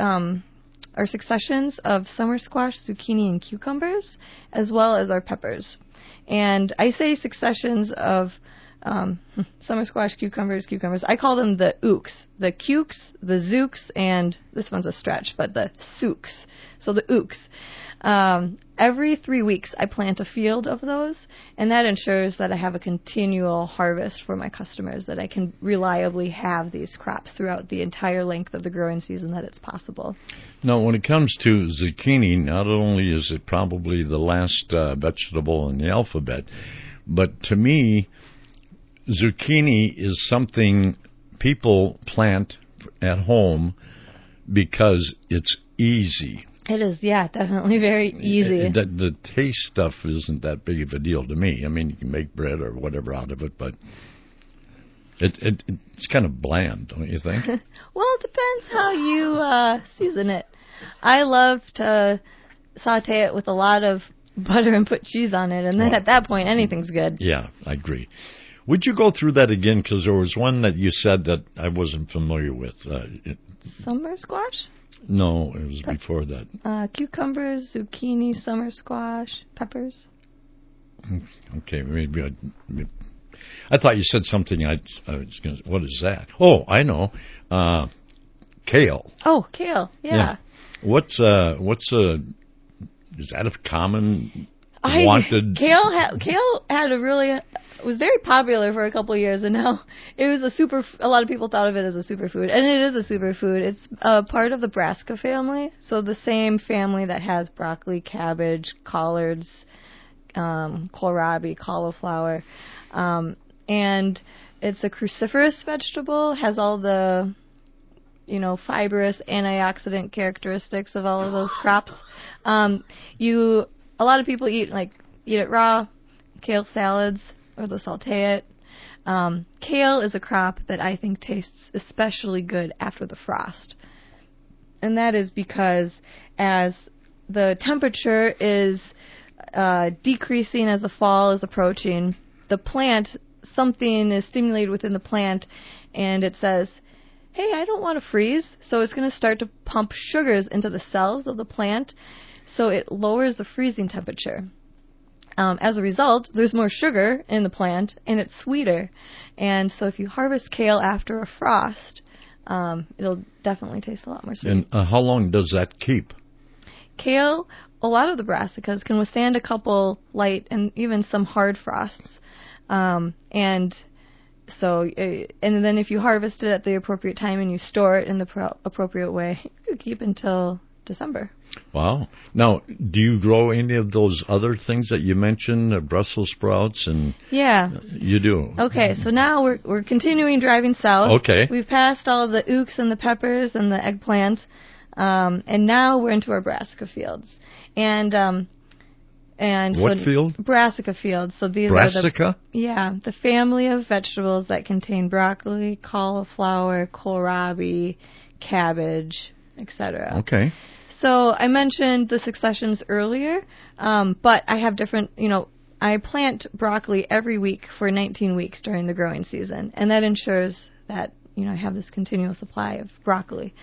successions of summer squash, zucchini, and cucumbers, as well as our peppers. And I say successions of summer squash, cucumbers. I call them the ooks. The cukes, the zooks, and this one's a stretch, but the sooks. So the ooks. Every 3 weeks I plant a field of those, and that ensures that I have a continual harvest for my customers, that I can reliably have these crops throughout the entire length of the growing season that it's possible. Now, when it comes to zucchini, not only is it probably the last vegetable in the alphabet, but to me, zucchini is something people plant at home because it's easy. It is, yeah, definitely very easy. The taste stuff isn't that big of a deal to me. I mean, you can make bread or whatever out of it, but it's kind of bland, don't you think? Well, it depends how you season it. I love to saute it with a lot of butter and put cheese on it, and then at that point, anything's good. Yeah, I agree. Would you go through that again? Because there was one that you said that I wasn't familiar with. Summer squash? No, it was before that. Cucumbers, zucchini, summer squash, peppers. Okay, maybe I thought you said something. I was going to. What is that? Oh, I know. Kale. Oh, kale. Yeah. What's is that a common wanted? Kale had a really was very popular for a couple of years, and now it was a lot of people thought of it as a superfood, and it is a superfood. It's part of the brassica family, so the same family that has broccoli, cabbage, collards, kohlrabi, cauliflower. And it's a cruciferous vegetable, has all the, fibrous antioxidant characteristics of all of those crops. A lot of people eat it raw, kale salads, or they'll saute it. Kale is a crop that I think tastes especially good after the frost. And that is because as the temperature is decreasing as the fall is approaching, something is stimulated within the plant, and it says, hey, I don't want to freeze. So it's going to start to pump sugars into the cells of the plant, so it lowers the freezing temperature. As a result, there's more sugar in the plant, and it's sweeter. And so if you harvest kale after a frost, it'll definitely taste a lot more sweet. And how long does that keep? Kale, a lot of the brassicas can withstand a couple light and even some hard frosts. And then if you harvest it at the appropriate time and you store it in the appropriate way, you could keep until December. Wow. Now, do you grow any of those other things that you mentioned, Brussels sprouts? Yeah. You do? Okay, so now we're continuing driving south. Okay. We've passed all the ooks and the peppers and the eggplant, and now we're into our brassica fields. And what field? Brassica fields. So these brassica? are the family of vegetables that contain broccoli, cauliflower, kohlrabi, cabbage, etc. Okay. So I mentioned the successions earlier, but I have different, I plant broccoli every week for 19 weeks during the growing season, and that ensures that, I have this continual supply of broccoli.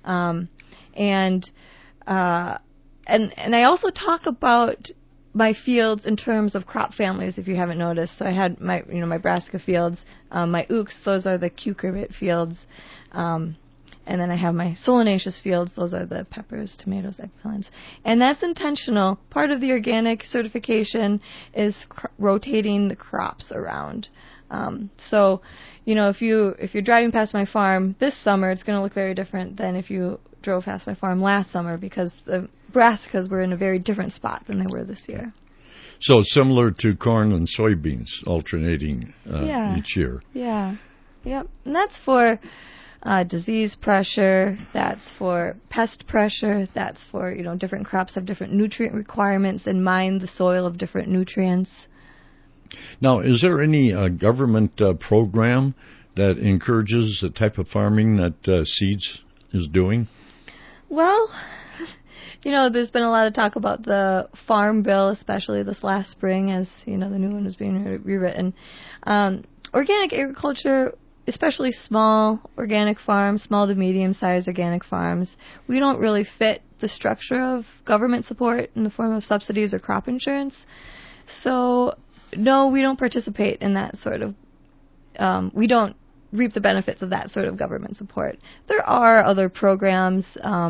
And I also talk about my fields in terms of crop families, if you haven't noticed. So I had my brassica fields, my ooks, those are the cucurbit fields, and then I have my solanaceous fields, those are the peppers, tomatoes, eggplants. And that's intentional. Part of the organic certification is rotating the crops around. So, if you're driving past my farm this summer, it's going to look very different than if you drove past my farm last summer, because the brassicas were in a very different spot than they were this year. So similar to corn and soybeans, alternating each year. Yeah. Yep. And that's for disease pressure, that's for pest pressure, that's for, different crops have different nutrient requirements and mine the soil of different nutrients. Now, is there any government program that encourages the type of farming that Seeds is doing? Well, there's been a lot of talk about the Farm Bill, especially this last spring as, the new one is being rewritten. Organic agriculture, especially small organic farms, small to medium-sized organic farms, we don't really fit the structure of government support in the form of subsidies or crop insurance. So, no, we don't participate in that sort of, we don't reap the benefits of that sort of government support. There are other programs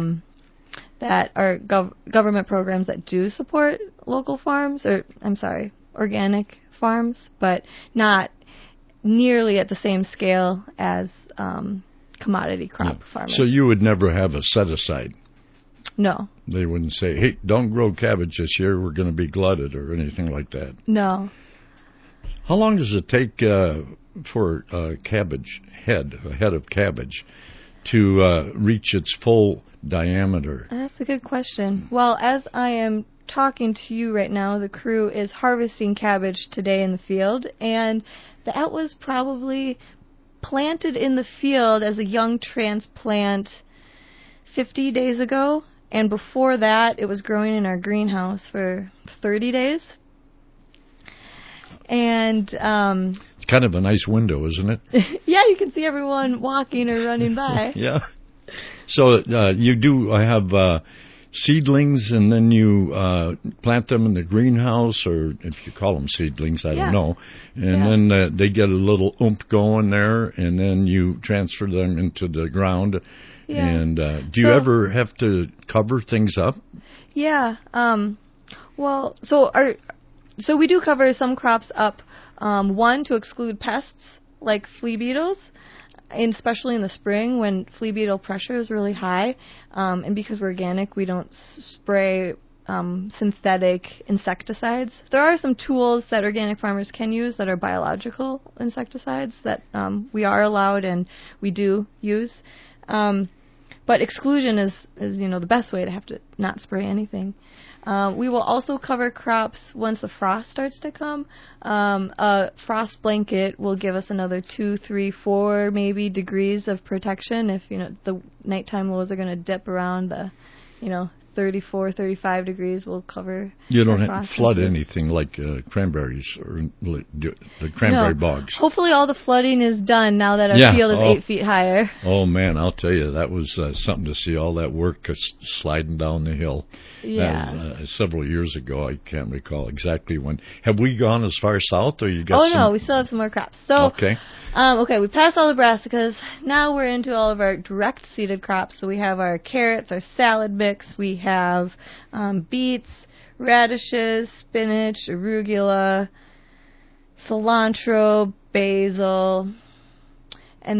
that are government programs that do support local farms, organic farms, but not nearly at the same scale as commodity crop farmers. So you would never have a set-aside? No. They wouldn't say, hey, don't grow cabbage this year, we're going to be glutted, or anything like that? No. How long does it take for a head of cabbage, to reach its full diameter? That's a good question. Well, as I am talking to you right now, the crew is harvesting cabbage today in the field, and that was probably planted in the field as a young transplant 50 days ago, and before that it was growing in our greenhouse for 30 days. And it's kind of a nice window, isn't it? Yeah, you can see everyone walking or running by. Yeah. So you do have seedlings, and then you plant them in the greenhouse, or if you call them seedlings, I don't know. And then they get a little oomph going there, and then you transfer them into the ground. Yeah. And do you ever have to cover things up? Yeah. So we do cover some crops up, one, to exclude pests like flea beetles, and especially in the spring when flea beetle pressure is really high. And because we're organic, we don't spray synthetic insecticides. There are some tools that organic farmers can use that are biological insecticides that we are allowed and we do use. But exclusion is the best way to have to not spray anything. We will also cover crops once the frost starts to come. A frost blanket will give us another 2, 3, 4 maybe degrees of protection if the nighttime lows are going to dip around the 34, 35 degrees. Will cover. You don't have to flood anything like cranberries or the cranberry bogs. Hopefully all the flooding is done now that our field is 8 feet higher. Oh, man, I'll tell you, that was something to see, all that work sliding down the hill. Yeah. Several years ago, I can't recall exactly when. Have we gone as far south, or you got no, we still have some more crops. So, okay, we passed all the brassicas. Now we're into all of our direct seeded crops. So we have our carrots, our salad mix. We have beets, radishes, spinach, arugula, cilantro, basil, and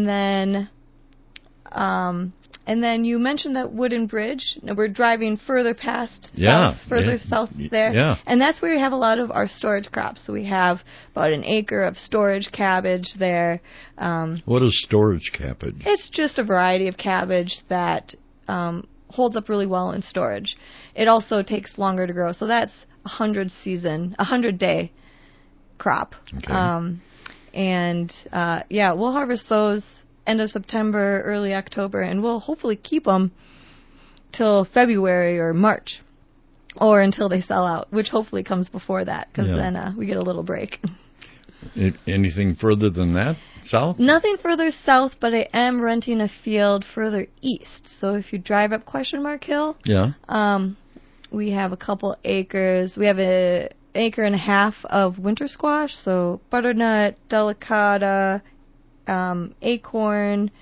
then you mentioned that wooden bridge. We're driving further south there. Yeah. And that's where we have a lot of our storage crops. So we have about an acre of storage cabbage there. What is storage cabbage? It's just a variety of cabbage that holds up really well in storage. It also takes longer to grow. So that's a 100-day crop. Okay. We'll harvest those end of September, early October, and we'll hopefully keep them till February or March, or until they sell out, which hopefully comes before that, because then we get a little break. Anything further than that, south? Nothing further south, but I am renting a field further east. So if you drive up Question Mark Hill, we have a couple acres. We have an acre and a half of winter squash, so butternut, delicata, acorn,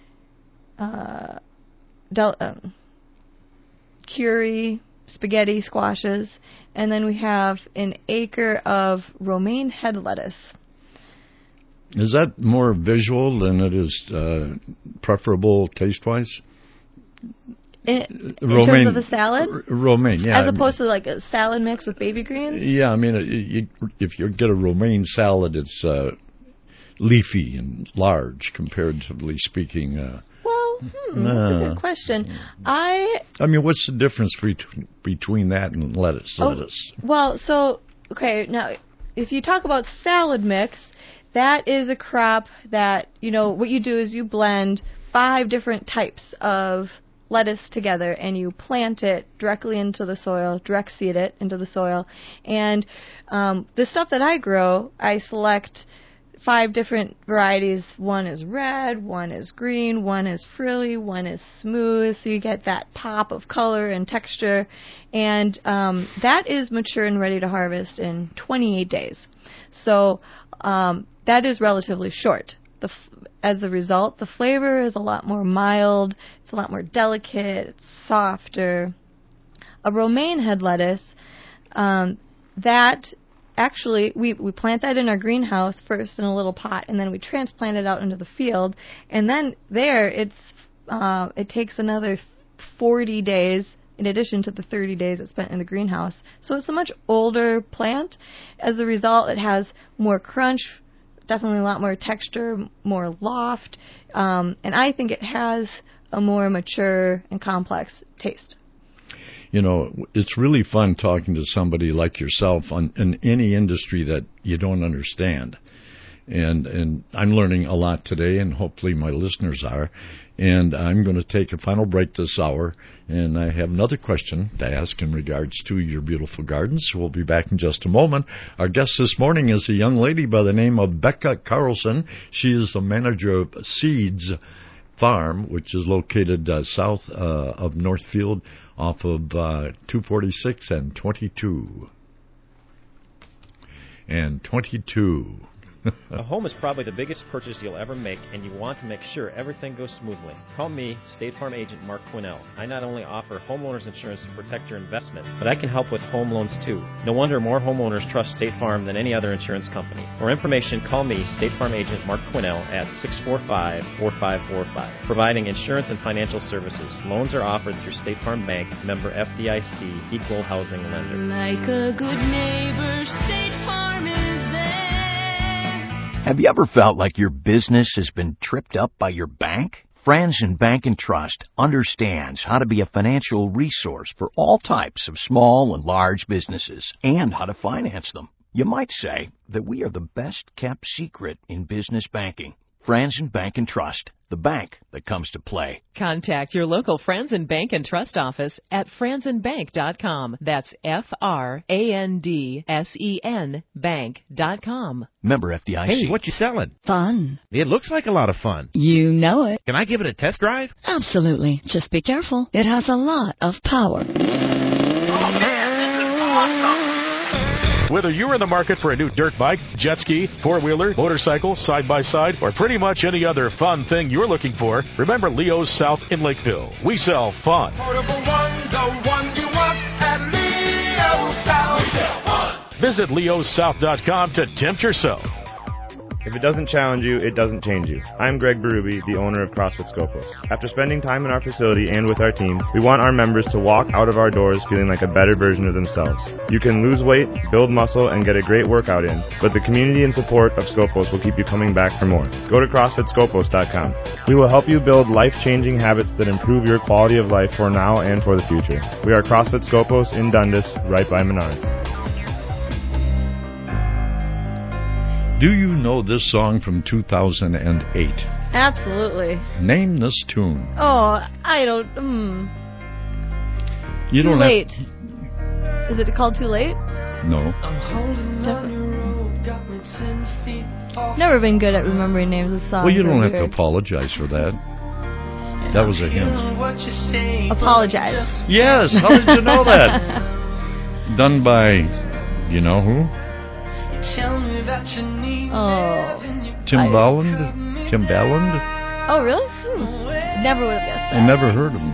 curry, spaghetti squashes, and then we have an acre of romaine head lettuce. Is that more visual than it is preferable taste-wise? In terms of the salad? Romaine, yeah. As opposed to like a salad mix with baby greens? Yeah, I mean, if you get a romaine salad, it's leafy and large, comparatively speaking. That's a good question. I mean, what's the difference between that and lettuce? Well, now, if you talk about salad mix, that is a crop that, what you do is you blend 5 different types of lettuce together, and you plant it directly into the soil, direct seed it into the soil. And the stuff that I grow, I select 5 different varieties. One is red, one is green, one is frilly, one is smooth, so you get that pop of color and texture. And that is mature and ready to harvest in 28 days. So that is relatively short. As a result, the flavor is a lot more mild, it's a lot more delicate, it's softer. A romaine head lettuce, that actually, we plant that in our greenhouse first in a little pot, and then we transplant it out into the field. And then there, it takes another 40 days in addition to the 30 days it's spent in the greenhouse. So it's a much older plant. As a result, it has more crunch, definitely a lot more texture, more loft, and I think it has a more mature and complex taste. It's really fun talking to somebody like yourself in any industry that you don't understand. And I'm learning a lot today, and hopefully my listeners are. And I'm going to take a final break this hour, and I have another question to ask in regards to your beautiful gardens. We'll be back in just a moment. Our guest this morning is a young lady by the name of Becca Carlson. She is the manager of Seeds Farm, which is located south of Northfield off of 246 and 22. And 22. A home is probably the biggest purchase you'll ever make, and you want to make sure everything goes smoothly. Call me, State Farm agent Mark Quinnell. I not only offer homeowners insurance to protect your investment, but I can help with home loans too. No wonder more homeowners trust State Farm than any other insurance company. For information, call me, State Farm agent Mark Quinnell, at 645-4545. Providing insurance and financial services. Loans are offered through State Farm Bank, member FDIC, equal housing lender. Like a good neighbor, State Farm is there. Have you ever felt like your business has been tripped up by your bank? Franzen Bank and Trust understands how to be a financial resource for all types of small and large businesses and how to finance them. You might say that we are the best kept secret in business banking. Franzen Bank and Trust, the bank that comes to play. Contact your local Franzen Bank and Trust office at franzenbank.com. That's FRANDSEN bank.com. Member FDIC. Hey, what you selling? Fun. It looks like a lot of fun. You know it. Can I give it a test drive? Absolutely. Just be careful. It has a lot of power. Oh, man, this is awesome. Whether you're in the market for a new dirt bike, jet ski, four-wheeler, motorcycle, side-by-side, or pretty much any other fun thing you're looking for, remember Leo's South in Lakeville. We sell fun. Portable one, the one you want at Leo's South. We sell fun. Visit leossouth.com to tempt yourself. If it doesn't challenge you, it doesn't change you. I'm Greg Berube, the owner of CrossFit Scopus. After spending time in our facility and with our team, we want our members to walk out of our doors feeling like a better version of themselves. You can lose weight, build muscle, and get a great workout in, but the community and support of Scopus will keep you coming back for more. Go to CrossFitScopus.com. We will help you build life-changing habits that improve your quality of life for now and for the future. We are CrossFit Scopus in Dundas, right by Menards. Do you know this song from 2008? Absolutely. Name this tune. Oh, I don't. You Too don't late. Is it called Too Late? No. Never been good at remembering names of songs. Well, you don't have to apologize for that. That was a hint. Apologize. Yes. How did you know that? Done by, you know who? Tim Balland? Oh, really? Never would have guessed that. I never heard of him.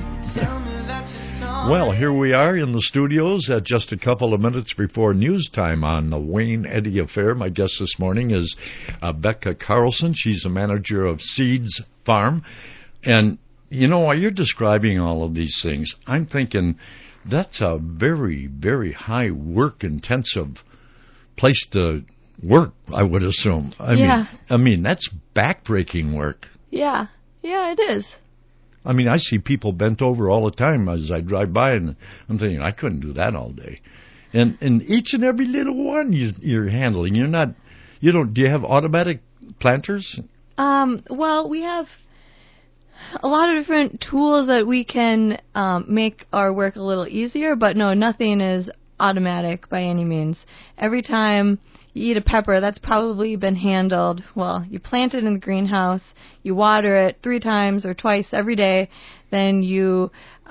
Well, here we are in the studios at just a couple of minutes before news time on the Wayne Eddy Affair. My guest this morning is Becca Carlson. She's the manager of Seeds Farm. And, you know, while you're describing all of these things, I'm thinking that's a very, very high work-intensive place to work, I would assume. I mean, that's backbreaking work. Yeah, it is. I mean, I see people bent over all the time as I drive by, and I'm thinking, I couldn't do that all day. And each and every little one you're handling. Do you have automatic planters? Well, we have a lot of different tools that we can make our work a little easier, but no, nothing is automatic by any means. Every time you eat a pepper, that's probably been handled. Well, you plant it in the greenhouse, you water it 3 times or twice every day, then you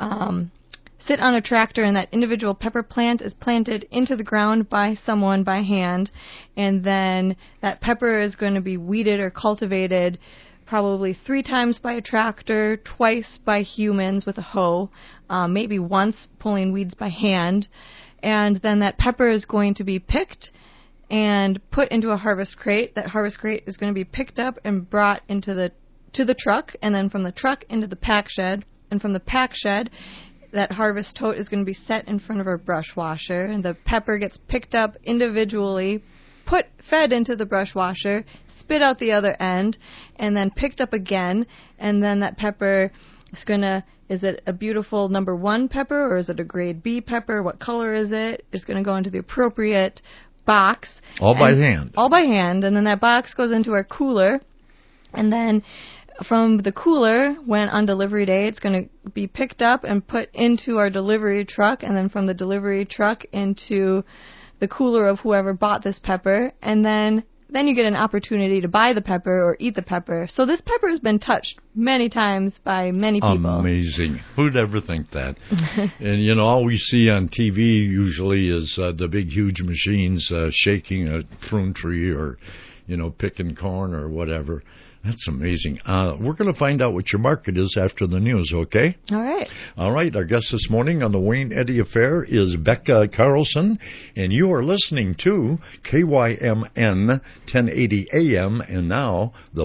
sit on a tractor and that individual pepper plant is planted into the ground by someone by hand, and then that pepper is going to be weeded or cultivated probably 3 times by a tractor, twice by humans with a hoe, maybe once pulling weeds by hand. And then that pepper is going to be picked and put into a harvest crate. That harvest crate is going to be picked up and brought to the truck, and then from the truck into the pack shed. And from the pack shed, that harvest tote is going to be set in front of our brush washer, and the pepper gets picked up individually, fed into the brush washer, spit out the other end, and then picked up again, and then that pepper is it a beautiful number 1 pepper, or is it a grade B pepper? What color is it? It's going to go into the appropriate box. All by hand. All by hand, and then that box goes into our cooler, and then from the cooler, when on delivery day, it's going to be picked up and put into our delivery truck, and then from the delivery truck into the cooler of whoever bought this pepper, and then you get an opportunity to buy the pepper or eat the pepper. So this pepper has been touched many times by many people. Amazing. Who'd ever think that? And, all we see on TV usually is the big, huge machines shaking a prune tree or, picking corn or whatever. That's amazing. We're going to find out what your market is after the news, okay? All right. All right. Our guest this morning on the Wayne Eddy Affair is Becca Carlson, and you are listening to KYMN 1080 AM and now the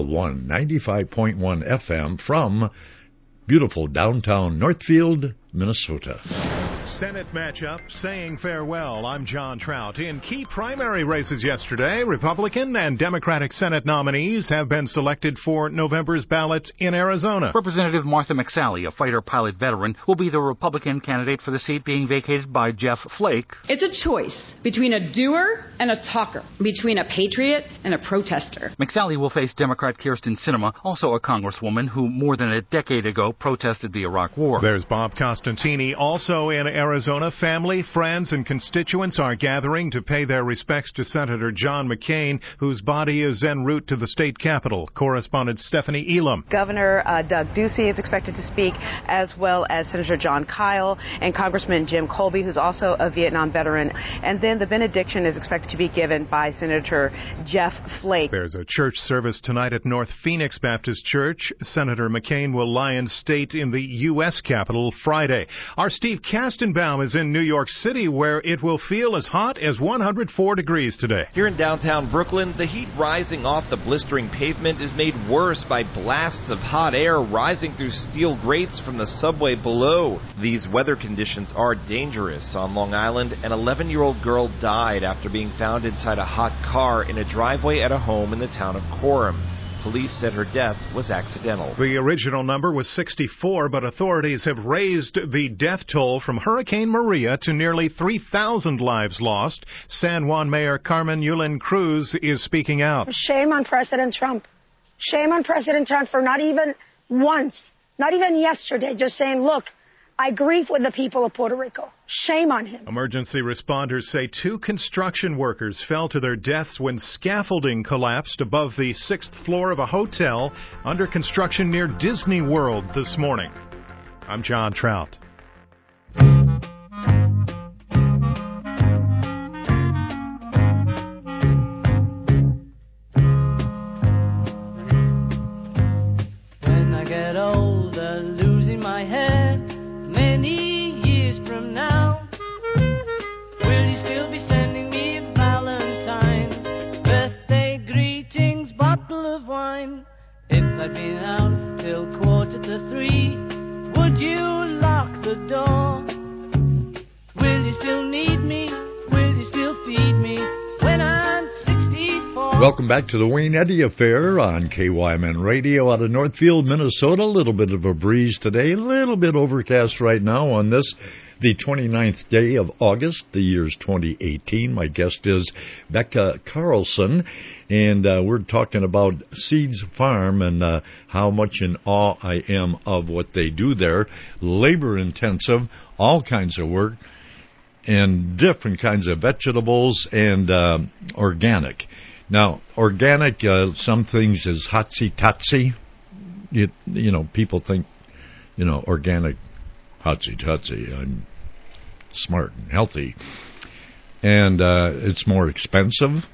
195.1 FM from beautiful downtown Northfield, Minnesota. Senate matchup saying farewell. I'm John Trout. In key primary races yesterday, Republican and Democratic Senate nominees have been selected for November's ballot in Arizona. Representative Martha McSally, a fighter pilot veteran, will be the Republican candidate for the seat being vacated by Jeff Flake. It's a choice between a doer and a talker, between a patriot and a protester. McSally will face Democrat Kirsten Sinema, also a congresswoman who more than a decade ago protested the Iraq War. There's Bob Costantini, also in Arizona. Family, friends, and constituents are gathering to pay their respects to Senator John McCain, whose body is en route to the state capitol. Correspondent Stephanie Elam. Governor Doug Ducey is expected to speak, as well as Senator John Kyle and Congressman Jim Colby, who's also a Vietnam veteran. And then the benediction is expected to be given by Senator Jeff Flake. There's a church service tonight at North Phoenix Baptist Church. Senator McCain will lie in state in the U.S. Capitol Friday. Our Steve Kastenbaum is in New York City, where it will feel as hot as 104 degrees today. Here in downtown Brooklyn, the heat rising off the blistering pavement is made worse by blasts of hot air rising through steel grates from the subway below. These weather conditions are dangerous. On Long Island, an 11-year-old girl died after being found inside a hot car in a driveway at a home in the town of Coram. Police said her death was accidental. The original number was 64, but authorities have raised the death toll from Hurricane Maria to nearly 3,000 lives lost. San Juan Mayor Carmen Yulín Cruz is speaking out. Shame on President Trump. Shame on President Trump for not even once, not even yesterday, just saying, look, I grieve with the people of Puerto Rico. Shame on him. Emergency responders say 2 construction workers fell to their deaths when scaffolding collapsed above the 6th floor of a hotel under construction near Disney World this morning. I'm John Trout. When I get older, losing my head, many years from now, will you still be sending me a Valentine, birthday greetings, bottle of wine? If I'd been out till 2:45, would you lock the door? Will you still need me? Will you still feed me when I'm 64? Welcome back to the Wayne Eddy Affair on KYMN Radio out of Northfield, Minnesota. A little bit of a breeze today, a little bit overcast right now on this, the 29th day of August. The year's 2018. My guest is Becca Carlson, and we're talking about Seeds Farm and how much in awe I am of what they do there. Labor intensive, all kinds of work, and different kinds of vegetables and organic. Now, organic, some things is hotsy-totsy. You know, people think, organic, hotsy-totsy. I'm smart and healthy. And it's more expensive.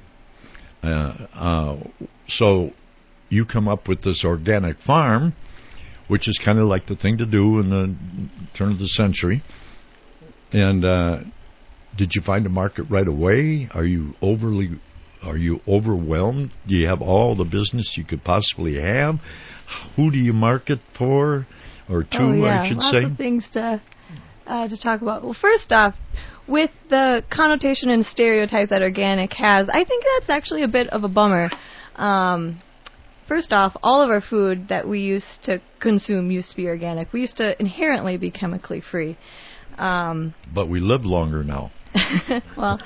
So you come up with this organic farm, which is kind of like the thing to do in the turn of the century. And did you find a market right away? Are you overwhelmed? Do you have all the business you could possibly have? Who do you market for, or to, I should say? Lots of things to talk about. Well, first off, with the connotation and stereotype that organic has, I think that's actually a bit of a bummer. First off, all of our food that we used to consume used to be organic. We used to inherently be chemically free. But we live longer now. Well,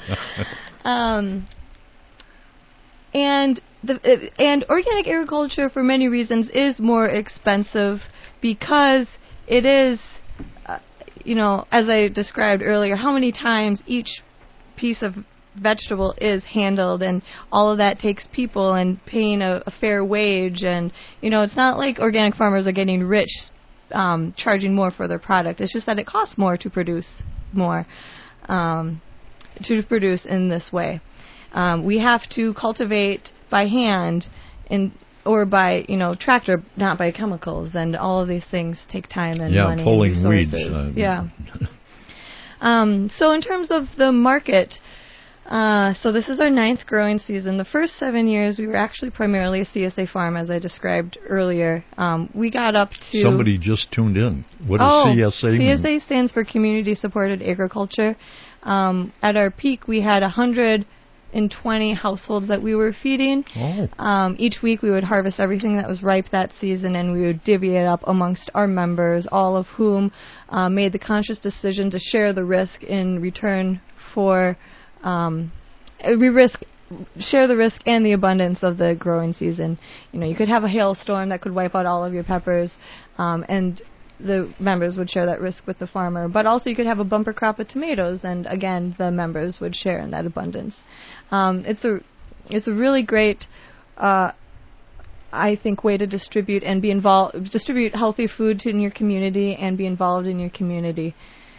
and organic agriculture, for many reasons, is more expensive because it is, as I described earlier, how many times each piece of vegetable is handled, and all of that takes people and paying a fair wage. And it's not like organic farmers are getting rich charging more for their product. It's just that it costs more to produce in this way. We have to cultivate by hand or by tractor, not by chemicals, and all of these things take time and money pulling and resources. Weeds. So in terms of the market, so this is our 9th growing season. The first 7 years, we were actually primarily a CSA farm, as I described earlier. We got up to... Somebody just tuned in. What does CSA mean? CSA stands for Community Supported Agriculture. At our peak, we had 120 households that we were feeding. Each week, we would harvest everything that was ripe that season, and we would divvy it up amongst our members, all of whom made the conscious decision to share the risk in return for... share the risk and the abundance of the growing season. You could have a hailstorm that could wipe out all of your peppers, and the members would share that risk with the farmer. But also you could have a bumper crop of tomatoes, and again, the members would share in that abundance. It's a really great, I think, way to distribute and distribute healthy food in your community and be involved in your community.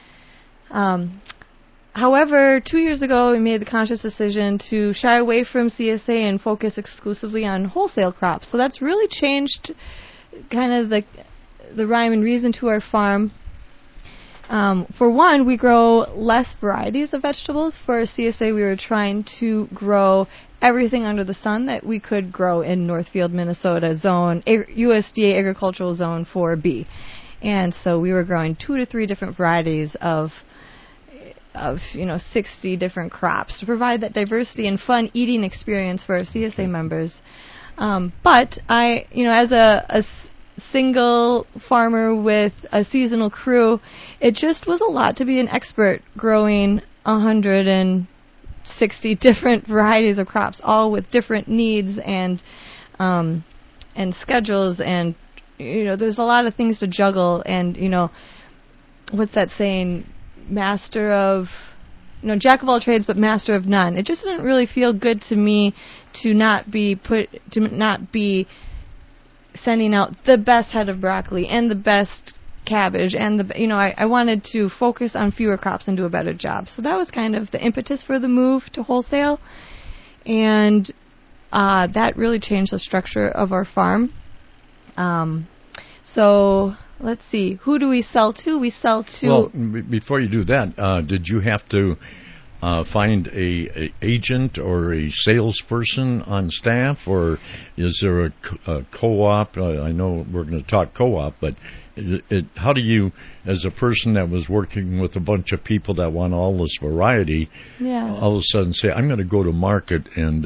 However, 2 years ago, we made the conscious decision to shy away from CSA and focus exclusively on wholesale crops. So that's really changed kind of the rhyme and reason to our farm. For one, we grow less varieties of vegetables. For CSA, we were trying to grow everything under the sun that we could grow in Northfield, Minnesota zone, USDA Agricultural Zone 4B. And so we were growing 2 to 3 different varieties of 60 different crops to provide that diversity and fun eating experience for our CSA members. But I, as a single farmer with a seasonal crew, it just was a lot to be an expert growing 160 different varieties of crops, all with different needs and schedules, and there's a lot of things to juggle. And what's that saying? Master of, jack of all trades, but master of none. It just didn't really feel good to me to not be sending out the best head of broccoli and the best cabbage, and I wanted to focus on fewer crops and do a better job. So that was kind of the impetus for the move to wholesale, and that really changed the structure of our farm. So let's see, who do we sell to? We sell to... Well, before you do that, did you have to find a agent or a salesperson on staff, or is there a co-op? I know we're going to talk co-op, but how do you, as a person that was working with a bunch of people that want all this variety, all of a sudden say, I'm going to go to market, and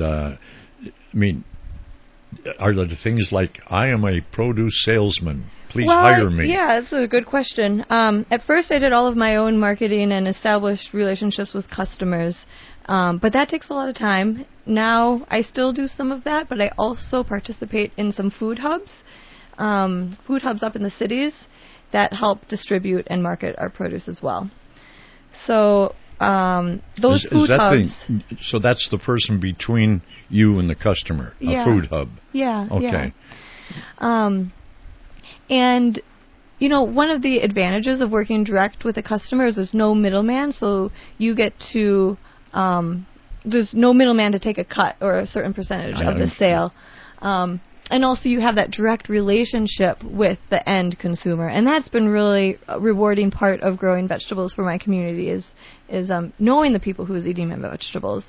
are there things like, I am a produce salesman, please hire me? Yeah, that's a good question. At first I did all of my own marketing and established relationships with customers, but that takes a lot of time. Now I still do some of that, but I also participate in some food hubs up in the cities that help distribute and market our produce as well. So those food hubs... So that's the person between you and the customer, a food hub. Yeah. Okay. Yeah. And, one of the advantages of working direct with a customer is there's no middleman, so you get to... there's no middleman to take a cut or a certain percentage of the sale. And also you have that direct relationship with the end consumer. And that's been really a rewarding part of growing vegetables for my community is knowing the people who's eating my vegetables.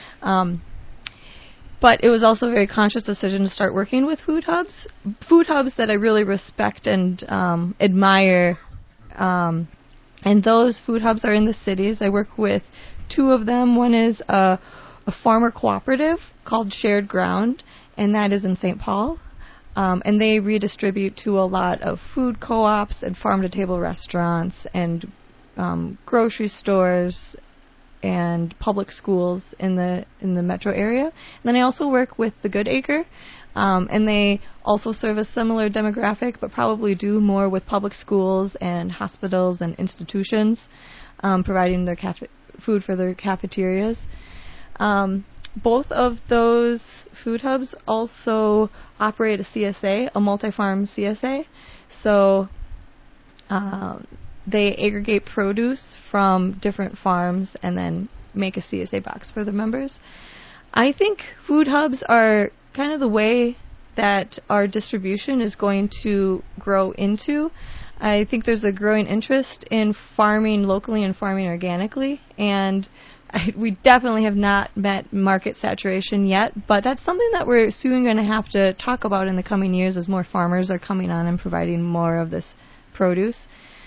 But it was also a very conscious decision to start working with food hubs that I really respect and admire. And those food hubs are in the cities. I work with 2 of them. One is a farmer cooperative called Shared Ground, and that is in St. Paul. And they redistribute to a lot of food co-ops and farm-to-table restaurants and grocery stores and public schools in the metro area. And then I also work with the Good Acre, and they also serve a similar demographic, but probably do more with public schools and hospitals and institutions, providing their food for their cafeterias. Both of those food hubs also operate a CSA, a multi-farm CSA. So they aggregate produce from different farms and then make a CSA box for the members. I think food hubs are kind of the way that our distribution is going to grow into. I think there's a growing interest in farming locally and farming organically, and we definitely have not met market saturation yet, but that's something that we're soon going to have to talk about in the coming years as more farmers are coming on and providing more of this produce.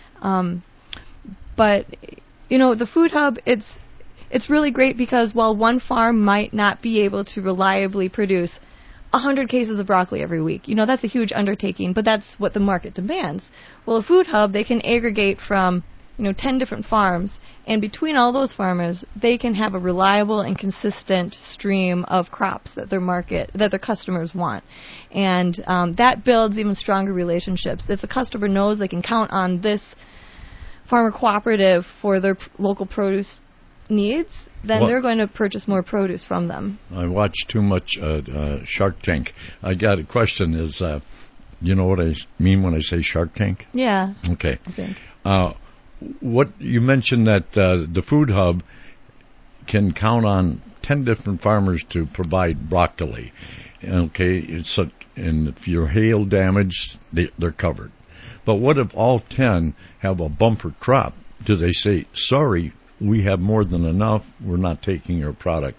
But, you know, the Food Hub, it's really great because while one farm might not be able to reliably produce 100 cases of broccoli every week, you know, that's a huge undertaking, but that's what the market demands. Well, a Food Hub, they can aggregate from, you know, 10 different farms, and between all those farmers, they can have a reliable and consistent stream of crops that their customers want. And that builds even stronger relationships. If a customer knows they can count on this farmer cooperative for their local produce needs, then they're going to purchase more produce from them. I watch too much Shark Tank. I got a question. Is you know what I mean when I say Shark Tank? Yeah. Okay. I think. What you mentioned that the Food Hub can count on 10 different farmers to provide broccoli. Okay, and if you're hail damaged, they're covered. But what if all 10 have a bumper crop? Do they say, sorry, we have more than enough, we're not taking your product?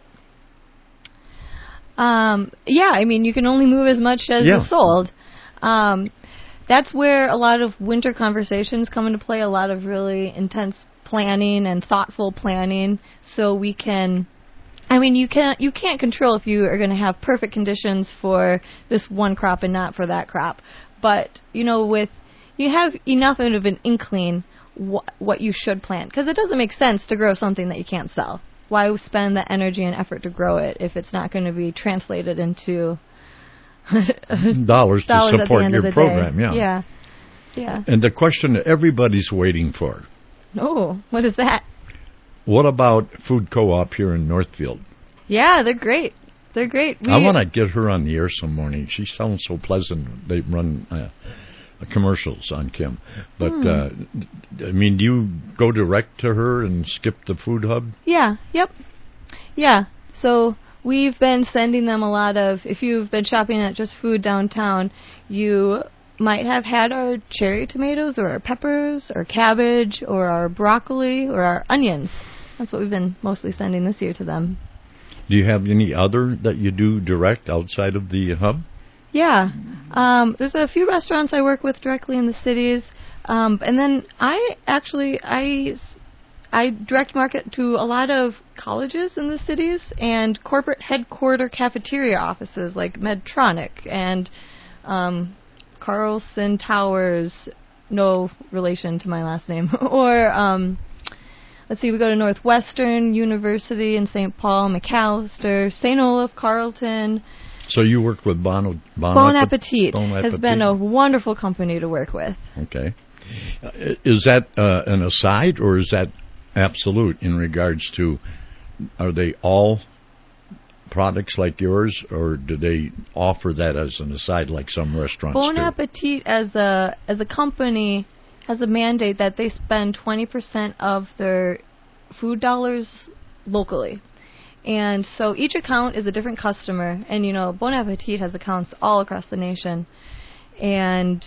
Yeah, I mean, you can only move as much as is sold. That's where a lot of winter conversations come into play, a lot of really intense planning and thoughtful planning, so we can, I mean, you can't control if you are going to have perfect conditions for this one crop and not for that crop. But, you know, you have enough of an inkling what you should plant, because it doesn't make sense to grow something that you can't sell. Why spend the energy and effort to grow it if it's not going to be translated into dollars to support your program? Yeah. And the question that everybody's waiting for. Oh, what is that? What about Food Co-op here in Northfield? Yeah, they're great. They're great. I want to get her on the air some morning. She sounds so pleasant. They run commercials on Kim. But, I mean, do you go direct to her and skip the Food Hub? Yeah, yep. Yeah, so we've been sending them a lot of, if you've been shopping at Just Food downtown, you might have had our cherry tomatoes or our peppers or cabbage or our broccoli or our onions. That's what we've been mostly sending this year to them. Do you have any other that you do direct outside of the hub? Yeah. There's a few restaurants I work with directly in the cities. And then I direct market to a lot of colleges in the cities and corporate headquarter cafeteria offices like Medtronic and Carlson Towers, no relation to my last name, or let's see, we go to Northwestern University in St. Paul, McAllister, St. Olaf, Carleton. So you work with Bon Appetit has been a wonderful company to work with. Okay. Is that an aside or is that absolute in regards to, are they all products like yours, or do they offer that as an aside like some restaurants Bon do? Appetit as a company has a mandate that they spend 20% of their food dollars locally. And so each account is a different customer. And, you know, Bon Appetit has accounts all across the nation. And,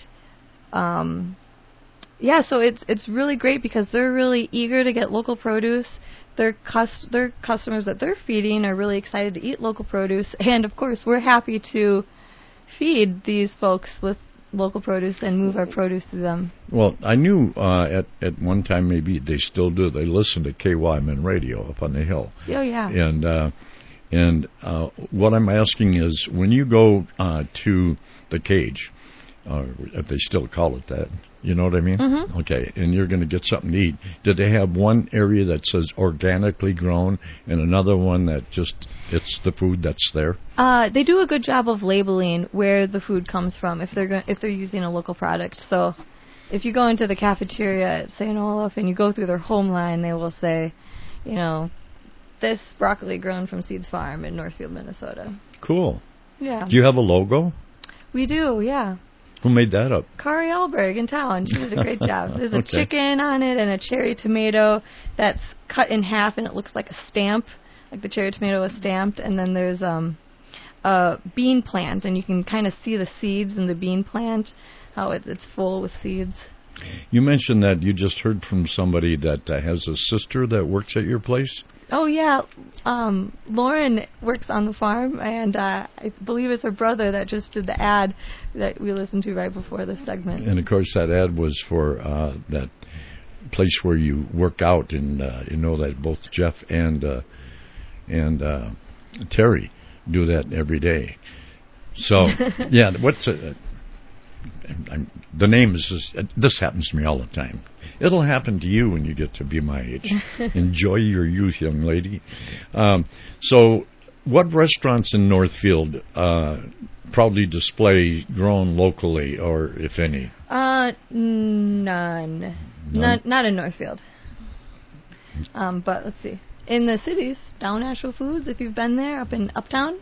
yeah, so it's really great because they're really eager to get local produce. Their customers that they're feeding are really excited to eat local produce. And, of course, we're happy to feed these folks with local produce and move our produce to them. Well, I knew at one time, maybe they still do, they listen to KYMN radio up on the hill. Oh, yeah. And what I'm asking is, when you go to the cage, if they still call it that, you know what I mean? Mm-hmm. Okay, and you're going to get something to eat. Do they have one area that says organically grown and another one that just, it's the food that's there? They do a good job of labeling where the food comes from if they're using a local product. So if you go into the cafeteria at St. Olaf and you go through their home line, they will say, you know, this broccoli grown from Seeds Farm in Northfield, Minnesota. Cool. Yeah. Do you have a logo? We do, yeah. Who made that up? Kari Alberg in town. She did a great job. There's a chicken on it and a cherry tomato that's cut in half and it looks like a stamp, like the cherry tomato is stamped. And then there's a a bean plant, and you can kind of see the seeds in the bean plant, how it's full with seeds. You mentioned that you just heard from somebody that has a sister that works at your place. Oh, yeah. Lauren works on the farm, and I believe it's her brother that just did the ad that we listened to right before this segment. And, of course, that ad was for that place where you work out, and you know that both Jeff and Terry do that every day. So, yeah, the name is just, this happens to me all the time. It'll happen to you when you get to be my age. Enjoy your youth, young lady. So what restaurants in Northfield proudly display grown locally, or if any? None. Not in Northfield. But let's see. In the cities, Down Natural Foods, if you've been there, up in Uptown.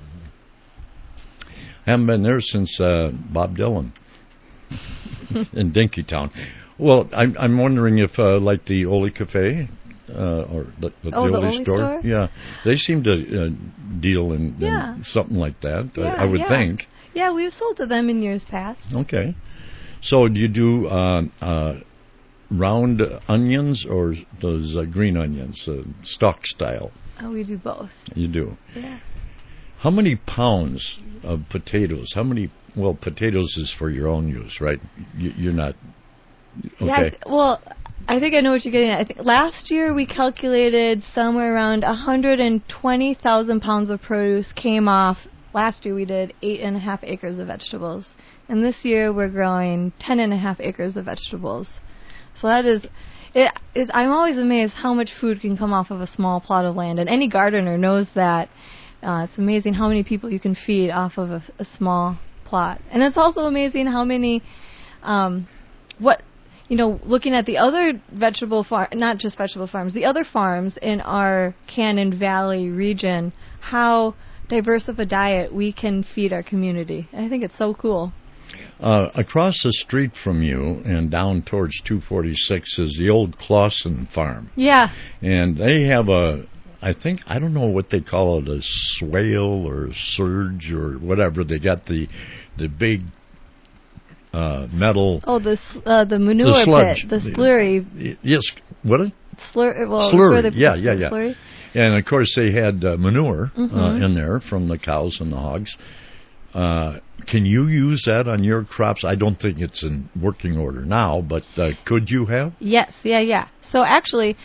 I haven't been there since Bob Dylan in Dinkytown. Well, I'm wondering if, like the Oli Cafe or the Oli store, yeah, they seem to deal in something like that. I would think. Yeah, we've sold to them in years past. Okay, so do you do round onions or those green onions, stalk style? Oh, we do both. You do. Yeah. How many pounds of potatoes? Well, potatoes is for your own use, right? You're not. Okay. Yeah, I think I know what you're getting at. I think last year we calculated somewhere around 120,000 pounds of produce came off. Last year we did 8.5 acres of vegetables. And this year we're growing 10.5 acres of vegetables. So I'm always amazed how much food can come off of a small plot of land. And any gardener knows that. It's amazing how many people you can feed off of a small plot. And it's also amazing how many, looking at the other not just vegetable farms, the other farms in our Cannon Valley region, how diverse of a diet we can feed our community. And I think it's so cool. Across the street from you and down towards 246 is the old Clausen farm. Yeah. And they have I don't know what they call it, a swale or a surge or whatever. They got the big metal. Oh, the manure pit, the slurry. Yes, what? Slurry. Yeah. Slurry. And of course they had manure in there from the cows and the hogs. Can you use that on your crops? I don't think it's in working order now, but could you have? Yes, yeah. So actually,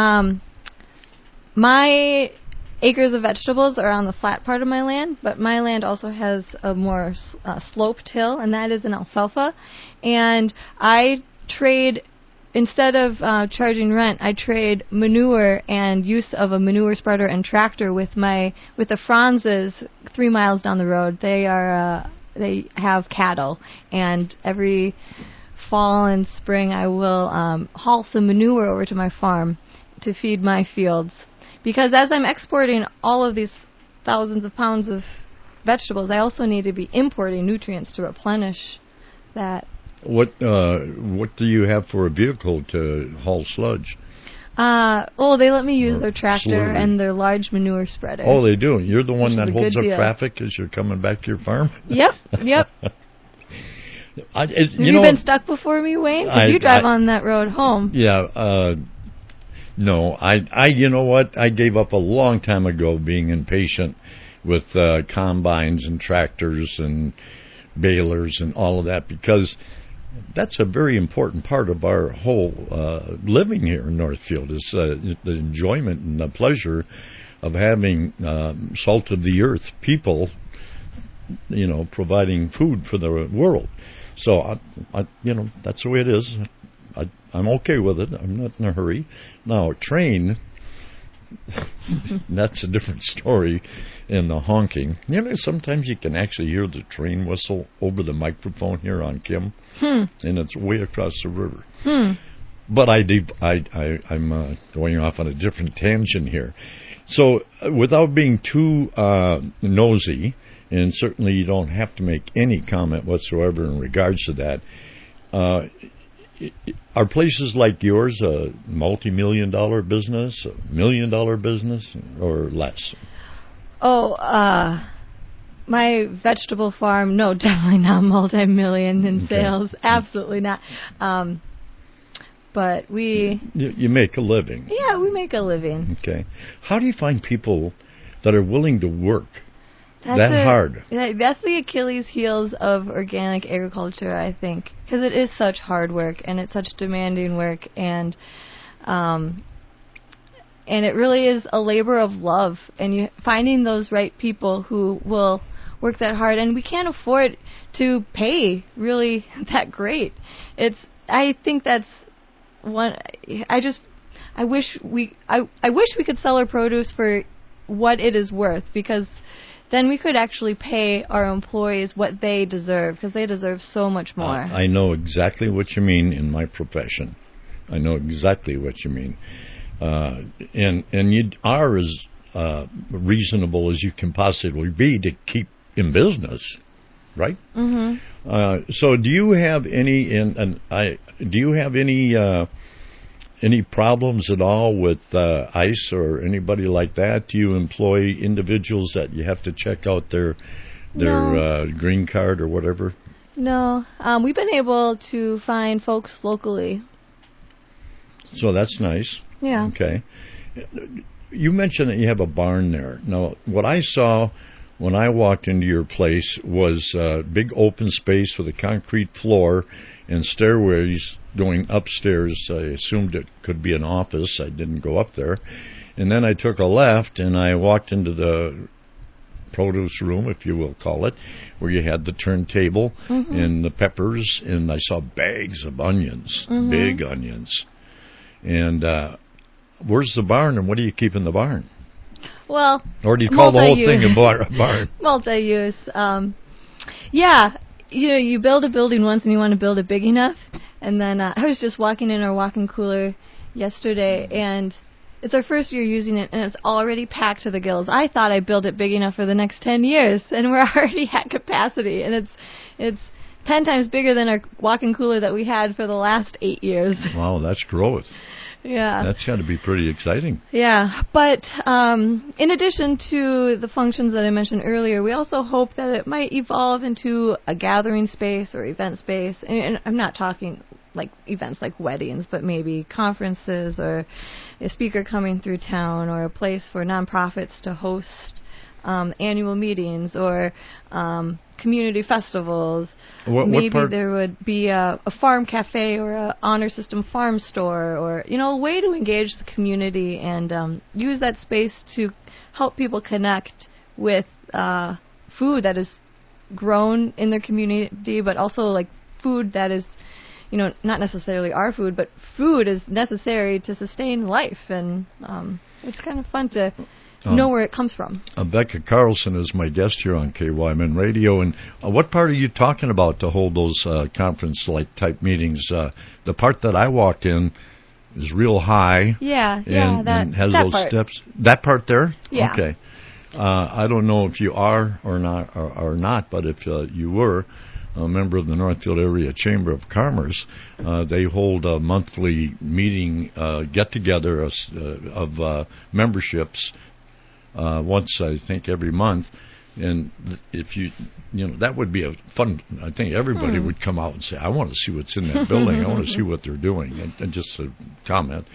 my acres of vegetables are on the flat part of my land, but my land also has a more sloped hill, and that is an alfalfa. And I trade, instead of charging rent, I trade manure and use of a manure spreader and tractor with the Franz's 3 miles down the road. They have cattle, and every fall and spring I will haul some manure over to my farm to feed my fields. Because as I'm exporting all of these thousands of pounds of vegetables, I also need to be importing nutrients to replenish that. What do you have for a vehicle to haul sludge? They let me use their tractor and their large manure spreader. Oh, they do. You're the one that holds up traffic as you're coming back to your farm? Yep. Have you been stuck before me, Wayne? Because you drive on that road home. Yeah. No, you know what? I gave up a long time ago being impatient with combines and tractors and balers and all of that, because that's a very important part of our whole living here in Northfield, is the enjoyment and the pleasure of having salt of the earth people, providing food for the world. So, that's the way it is. I'm okay with it. I'm not in a hurry. Now, a train, that's a different story in the honking. Sometimes you can actually hear the train whistle over the microphone here on Kim, and it's way across the river. But I'm going off on a different tangent here. So, without being too nosy, and certainly you don't have to make any comment whatsoever in regards to that, are places like yours a multi-million-dollar business, $1 million business, or less? Oh, My vegetable farm, no, definitely not multi-million in sales. Absolutely not. But we... You make a living. Yeah, we make a living. Okay. How do you find people that are willing to work hard? That's the Achilles heels of organic agriculture, I think, because it is such hard work and it's such demanding work, and it really is a labor of love, and finding those right people who will work that hard, and we can't afford to pay really that great. I think that's one. I wish we could sell our produce for what it is worth, because then we could actually pay our employees what they deserve, because they deserve so much more. I know exactly what you mean in my profession. I know exactly what you mean. And you are as reasonable as you can possibly be to keep in business, right? Mm-hmm. So do you have any problems at all with ICE or anybody like that? Do you employ individuals that you have to check out their green card or whatever? No. We've been able to find folks locally. So that's nice. Yeah. Okay. You mentioned that you have a barn there. Now, what I saw when I walked into your place was a big open space with a concrete floor and stairways going upstairs. I assumed it could be an office. I didn't go up there. And then I took a left and I walked into the produce room, if you will call it, where you had the turntable and the peppers, and I saw bags of onions, big onions. And where's the barn, and what do you keep in the barn? Well, or do you call the whole thing a barn? Multi-use. Yeah, you build a building once and you want to build it big enough. And then I was just walking in our walk-in cooler yesterday, and it's our first year using it, and it's already packed to the gills. I thought I built it big enough for the next 10 years, and we're already at capacity. And it's 10 times bigger than our walk-in cooler that we had for the last 8 years. Wow, that's growth. Yeah. That's got to be pretty exciting. Yeah, but in addition to the functions that I mentioned earlier, we also hope that it might evolve into a gathering space or event space. And I'm not talking like events like weddings, but maybe conferences or a speaker coming through town, or a place for nonprofits to host annual meetings or community festivals. Maybe there would be a farm cafe or a honor system farm store, or a way to engage the community and use that space to help people connect with food that is grown in their community, but also like food that is not necessarily our food, but food is necessary to sustain life, and it's kind of fun to know where it comes from. Becca Carlson is my guest here on KYMN Radio. And what part are you talking about to hold those conference-like type meetings? The part that I walked in is real high. Yeah, and has that those part. steps. That part there? Yeah. Okay. I don't know if you are or not, but if you were a member of the Northfield Area Chamber of Commerce, they hold a monthly meeting, get-together of memberships once, I think, every month. And if that would be a fun, I think everybody would come out and say, I want to see what's in that building. I want to see what they're doing. And just a comment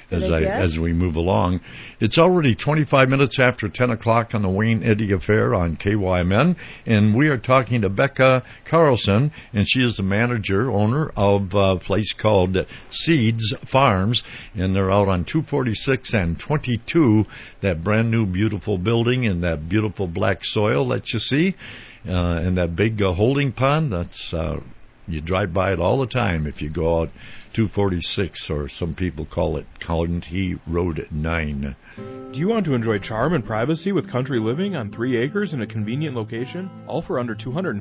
as we move along. It's already 25 minutes after 10 o'clock on the Wayne Eddy Affair on KYMN. And we are talking to Becca Carlson, and she is the owner of a place called Seeds Farms. And they're out on 246 and 22, that brand new beautiful building and that beautiful black soil that you see, and that big holding pond. That's you drive by it all the time if you go out 246, or some people call it County Road 9. Do you want to enjoy charm and privacy with country living on 3 acres in a convenient location, all for under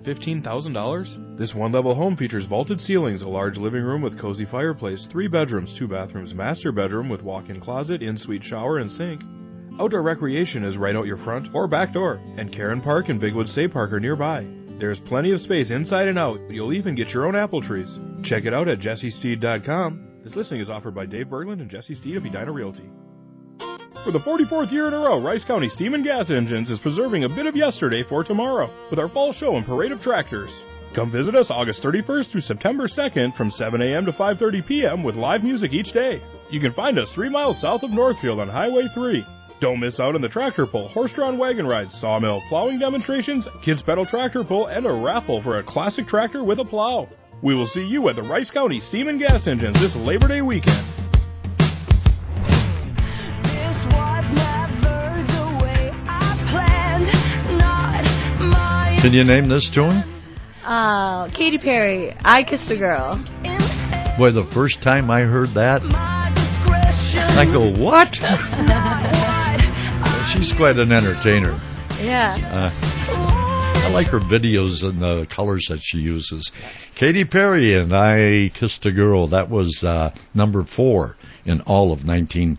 $215,000? This one-level home features vaulted ceilings, a large living room with cozy fireplace, 3 bedrooms, 2 bathrooms, master bedroom with walk-in closet, in-suite shower and sink. Outdoor recreation is right out your front or back door, and Caron Park and Bigwood State Park are nearby. There's plenty of space inside and out. You'll even get your own apple trees. Check it out at jessesteed.com. This listing is offered by Dave Berglund and Jesse Steed of Edina Realty. For the 44th year in a row, Rice County Steam and Gas Engines is preserving a bit of yesterday for tomorrow with our fall show and parade of tractors. Come visit us August 31st through September 2nd from 7 a.m. to 5:30 p.m. with live music each day. You can find us 3 miles south of Northfield on Highway 3. Don't miss out on the tractor pull, horse-drawn wagon rides, sawmill, plowing demonstrations, kids pedal tractor pull, and a raffle for a classic tractor with a plow. We will see you at the Rice County Steam and Gas Engines this Labor Day weekend. This was never the way I planned, not my... Can you name this tune? Katy Perry, I Kissed a Girl. Boy, the first time I heard that, I go, what? She's quite an entertainer. Yeah. I like her videos and the colors that she uses. Katy Perry and I Kissed a Girl. That was number 4 in all of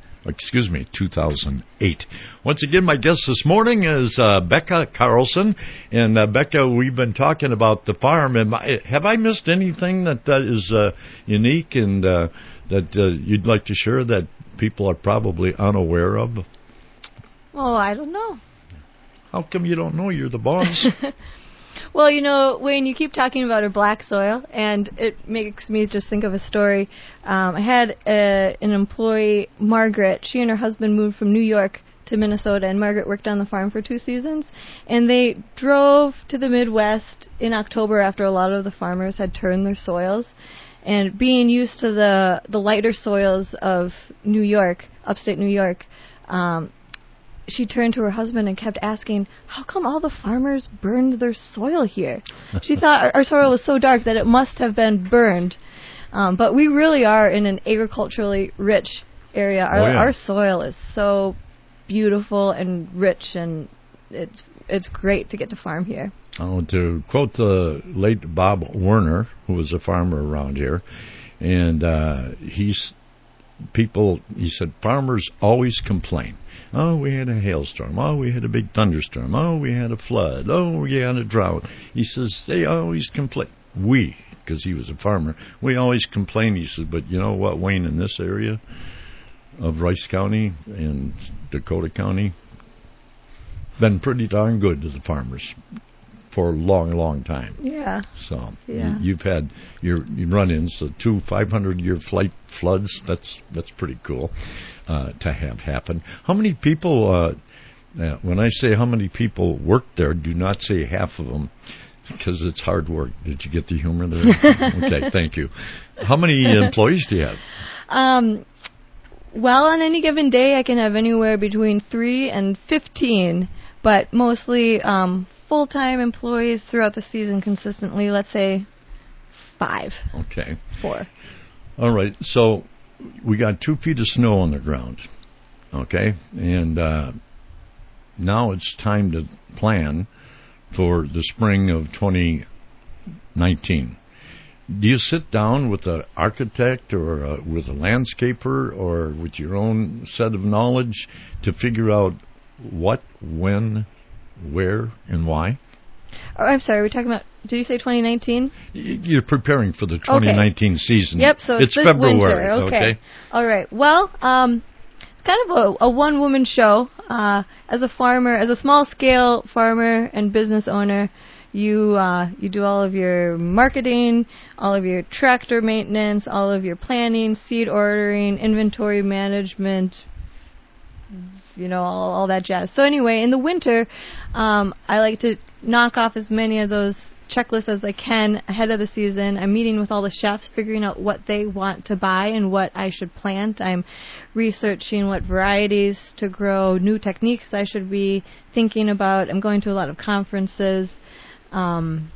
2008. Once again, my guest this morning is Becca Carlson. And Becca, we've been talking about the farm. And have I missed anything that is unique and that you'd like to share that people are probably unaware of? Oh, I don't know. How come you don't know? You're the boss. Well, you know, Wayne, you keep talking about her black soil, and it makes me just think of a story. I had an employee, Margaret. She and her husband moved from New York to Minnesota, and Margaret worked on the farm for 2 seasons. And they drove to the Midwest in October after a lot of the farmers had turned their soils. And being used to the lighter soils of New York, upstate New York, she turned to her husband and kept asking, how come all the farmers burned their soil here? She thought our soil was so dark that it must have been burned. But we really are in an agriculturally rich area. Our soil is so beautiful and rich, and it's great to get to farm here. Oh, to quote the late Bob Werner, who was a farmer around here, and he said farmers always complain. Oh, we had a hailstorm. Oh, we had a big thunderstorm. Oh, we had a flood. Oh, we had a drought. He says they always complain. Because he was a farmer, we always complain. He says, but you know what, Wayne, in this area of Rice County and Dakota County, been pretty darn good to the farmers for a long, long time. Yeah. So yeah. You've had your run-ins, so 2 500-year floods. That's pretty cool to have happen. How many people? When I say how many people worked there, do not say half of them, because it's hard work. Did you get the humor there? Okay, thank you. How many employees do you have? Well, on any given day, I can have anywhere between 3 and 15, but mostly full-time employees throughout the season consistently, let's say 5. Okay. 4. All right, so we got 2 feet of snow on the ground, okay? And now it's time to plan for the spring of 2019. Do you sit down with an architect or with a landscaper or with your own set of knowledge to figure out what, when, where, and why? Oh, I'm sorry, we're talking about, did you say 2019? You're preparing for the 2019 season. Yep, so it's this February. Winter. Okay. All right. Well, it's kind of a one-woman show. As a farmer, as a small-scale farmer and business owner, you do all of your marketing, all of your tractor maintenance, all of your planning, seed ordering, inventory management, you know, all that jazz. So anyway, in the winter, I like to knock off as many of those checklists as I can ahead of the season. I'm meeting with all the chefs, figuring out what they want to buy and what I should plant. I'm researching what varieties to grow, new techniques I should be thinking about. I'm going to a lot of conferences, drawing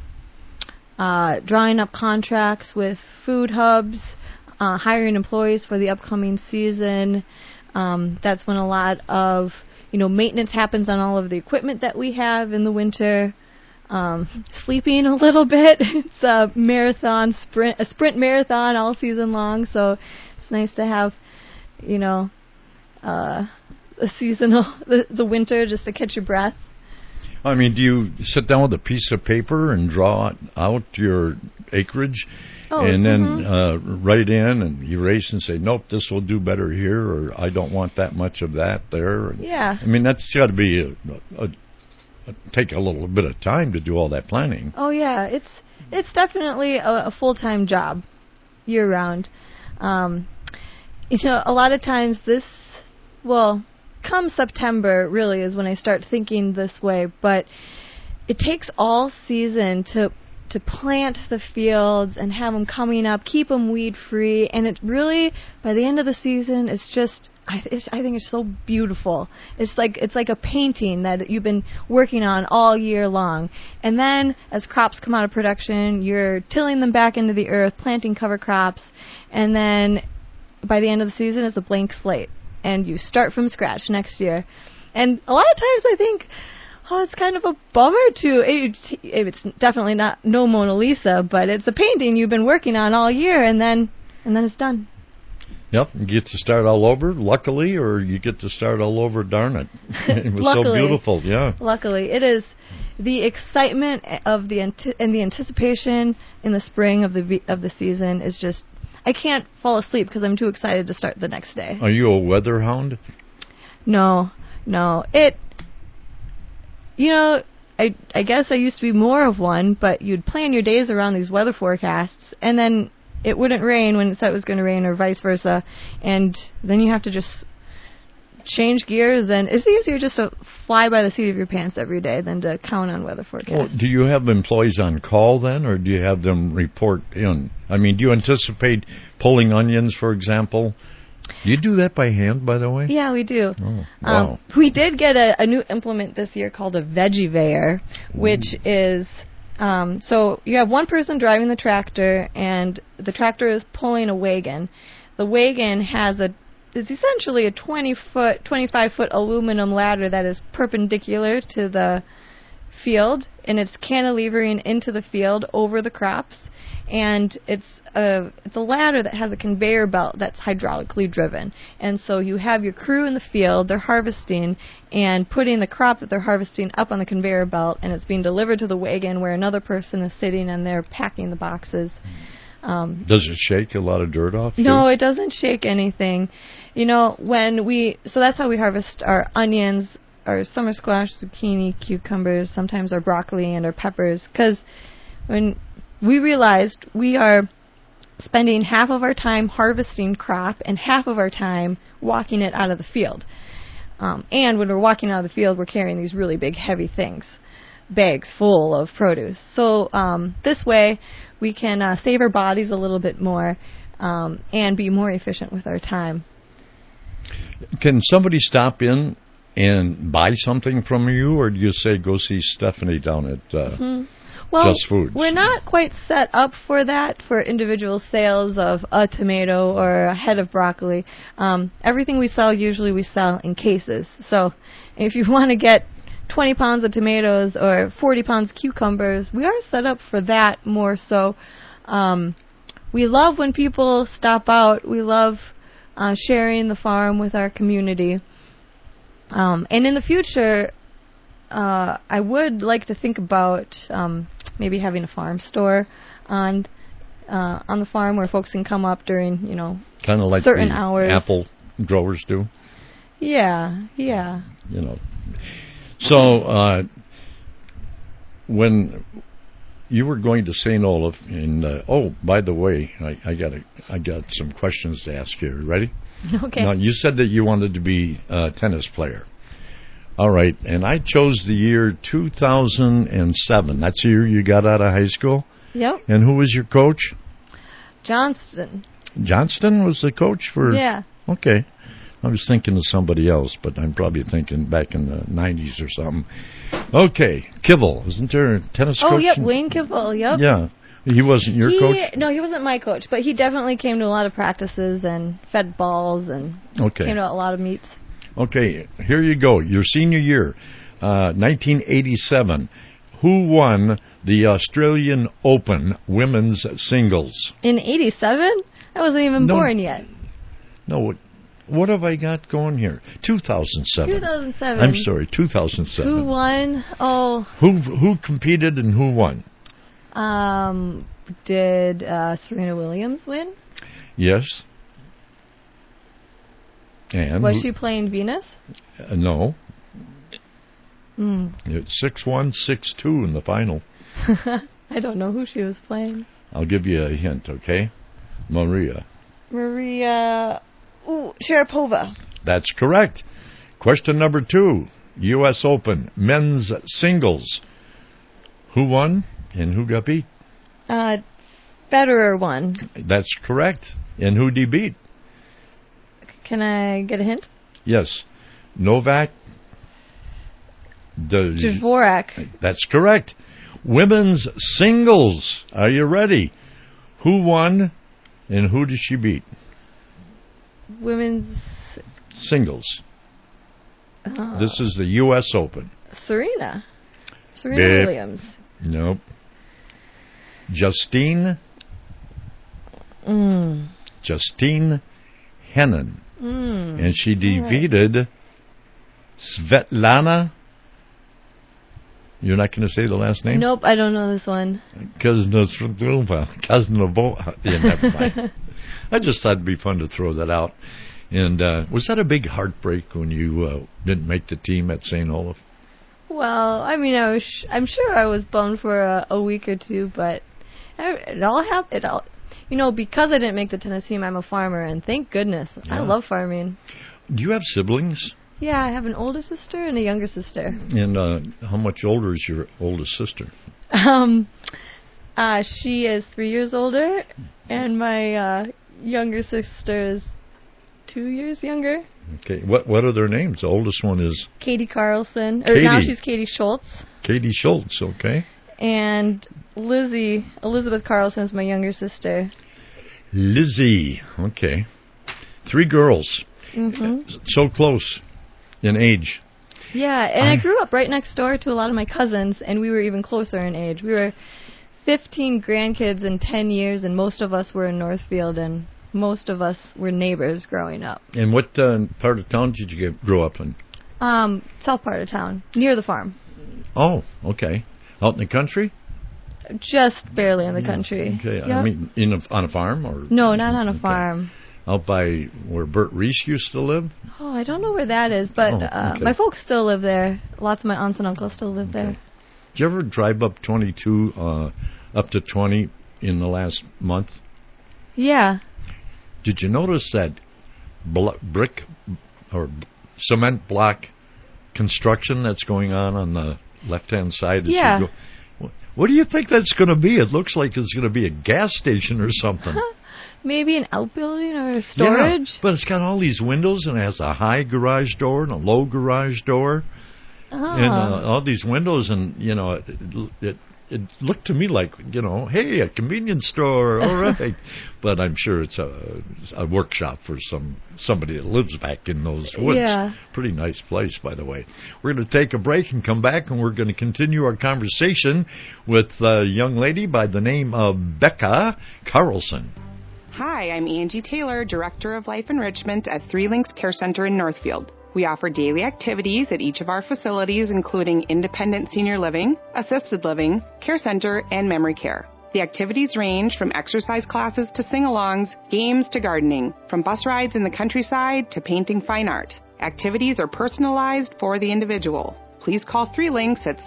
up contracts with food hubs, hiring employees for the upcoming season. That's when a lot of, maintenance happens on all of the equipment that we have in the winter. Sleeping a little bit. It's a sprint marathon all season long, so it's nice to have, the winter just to catch your breath. I mean, do you sit down with a piece of paper and draw out your acreage and then write in and erase and say, nope, this will do better here, or I don't want that much of that there? Yeah. I mean, that's got to be take a little bit of time to do all that planning. Oh, yeah. It's definitely a full-time job year-round. A lot of times come September really is when I start thinking this way, but it takes all season to plant the fields and have them coming up, keep them weed-free, and it really, by the end of the season, it's just, I think it's so beautiful. It's like a painting that you've been working on all year long. And then, as crops come out of production, you're tilling them back into the earth, planting cover crops, and then by the end of the season, it's a blank slate, and you start from scratch next year. And a lot of times I think, it's kind of a bummer it's definitely not no Mona Lisa, but it's a painting you've been working on all year, and then it's done. Yep, you get to start all over, luckily, or you get to start all over, darn it. It was Luckily, so beautiful, yeah. Luckily, it is the excitement of the anticipation in the spring of the season is just, I can't fall asleep because I'm too excited to start the next day. Are you a weather hound? No. I guess I used to be more of one, but you'd plan your days around these weather forecasts, and then it wouldn't rain when it said it was going to rain, or vice versa, and then you have to just change gears, and it's easier just to fly by the seat of your pants every day than to count on weather forecasts. Well, do you have employees on call then, or do you have them report in? I mean, do you anticipate pulling onions, for example? Do you do that by hand, by the way? Yeah, we do. Oh, wow. We did get a new implement this year called a Vegivayer, which is, so you have one person driving the tractor, and the tractor is pulling a wagon. The wagon it's essentially a 25-foot aluminum ladder that is perpendicular to the field, and it's cantilevering into the field over the crops, and it's a ladder that has a conveyor belt that's hydraulically driven. And so you have your crew in the field, they're harvesting and putting the crop that they're harvesting up on the conveyor belt, and it's being delivered to the wagon where another person is sitting and they're packing the boxes. Does it shake a lot of dirt off? No, it doesn't shake anything. So that's how we harvest our onions, our summer squash, zucchini, cucumbers, sometimes our broccoli and our peppers, because when we realized we are spending half of our time harvesting crop and half of our time walking it out of the field. And when we're walking out of the field, we're carrying these really big, heavy things, bags full of produce. So this way, we can save our bodies a little bit more and be more efficient with our time. Can somebody stop in and buy something from you, or do you say go see Stephanie down at Just Foods? We're not quite set up for that, for individual sales of a tomato or a head of broccoli. Everything we sell, usually we sell in cases. So if you want to get 20 pounds of tomatoes or 40 pounds of cucumbers, we are set up for that more so. We love when people stop out. We love sharing the farm with our community. And in the future, I would like to think about maybe having a farm store on the farm where folks can come up during, kind of like certain the hours. Apple growers do. Yeah. So when you were going to St. Olaf, and by the way, I got some questions to ask you. Ready? Okay. Now, you said that you wanted to be a tennis player. All right, and I chose the year 2007. That's the year you got out of high school? Yep. And who was your coach? Johnston. Johnston was the coach for... Yeah. Okay. I was thinking of somebody else, but I'm probably thinking back in the 90s or something. Okay, Kivel. Isn't there a tennis coach? Oh, yep, Wayne Kivel, yep. Yeah. He wasn't your coach? No, he wasn't my coach, but he definitely came to a lot of practices and fed balls and came to a lot of meets. Okay, here you go. Your senior year, 1987. Who won the Australian Open women's singles? In 87? I wasn't even born yet. No, What have I got going here? 2007. 2007. I'm sorry, 2007. Who won? Oh. Who competed and who won? Did Serena Williams win? Yes. And was she playing Venus? No. Mm. It's 6-1, 6-2 in the final. I don't know who she was playing. I'll give you a hint, okay? Maria Sharapova. That's correct. Question number 2. U.S. Open, men's singles. Who won and who got beat? Federer won. That's correct. And who'd he beat? Can I get a hint? Yes. Novak Dvorak. That's correct. Women's singles. Are you ready? Who won and who did she beat? Women's singles. This is the U.S. Open. Serena Williams. Nope. Justine Henin. And she defeated Svetlana. You're not going to say the last name? Nope, I don't know this one. Kaznarova. Yeah, never mind. I just thought it'd be fun to throw that out. And was that a big heartbreak when you didn't make the team at St. Olaf? Well, I mean, I'm sure I was bummed for a week or two, but it all happened. Because I didn't make the tennis team, I'm a farmer, and thank goodness. Yeah. I love farming. Do you have siblings? Yeah, I have an older sister and a younger sister. And how much older is your oldest sister? She is 3 years older, and my younger sister is 2 years younger. Okay, what are their names? The oldest one is Katie Carlson. Now she's Katie Schultz. Katie Schultz, okay. And Elizabeth Carlson is my younger sister. Lizzie, okay. 3 girls. Mm-hmm. So close in age. Yeah, and I grew up right next door to a lot of my cousins, and we were even closer in age. We were 15 grandkids in 10 years, and most of us were in Northfield, and most of us were neighbors growing up. And what part of town did you grow up in? South part of town, near the farm. Oh, okay. Out in the country? Just barely in the country. Okay, yep. I mean, on a farm? Or No, not on a farm. Out by where Bert Reese used to live? Oh, I don't know where that is, but my folks still live there. Lots of my aunts and uncles still live there. Did you ever drive up 22, up to 20 in the last month? Yeah. Did you notice that brick or cement block construction that's going on the left-hand side? Yeah. You go? What do you think that's going to be? It looks like it's going to be a gas station or something. Maybe an outbuilding or storage. Yeah, but it's got all these windows, and it has a high garage door and a low garage door. And all these windows, and, it looked to me like, hey, a convenience store, all right. But I'm sure it's a workshop for somebody that lives back in those woods. Yeah. Pretty nice place, by the way. We're going to take a break and come back, and we're going to continue our conversation with a young lady by the name of Becca Carlson. Hi, I'm Angie Taylor, Director of Life Enrichment at 3 Links Care Center in Northfield. We offer daily activities at each of our facilities, including independent senior living, assisted living, care center, and memory care. The activities range from exercise classes to sing-alongs, games to gardening, from bus rides in the countryside to painting fine art. Activities are personalized for the individual. Please call 3 Links at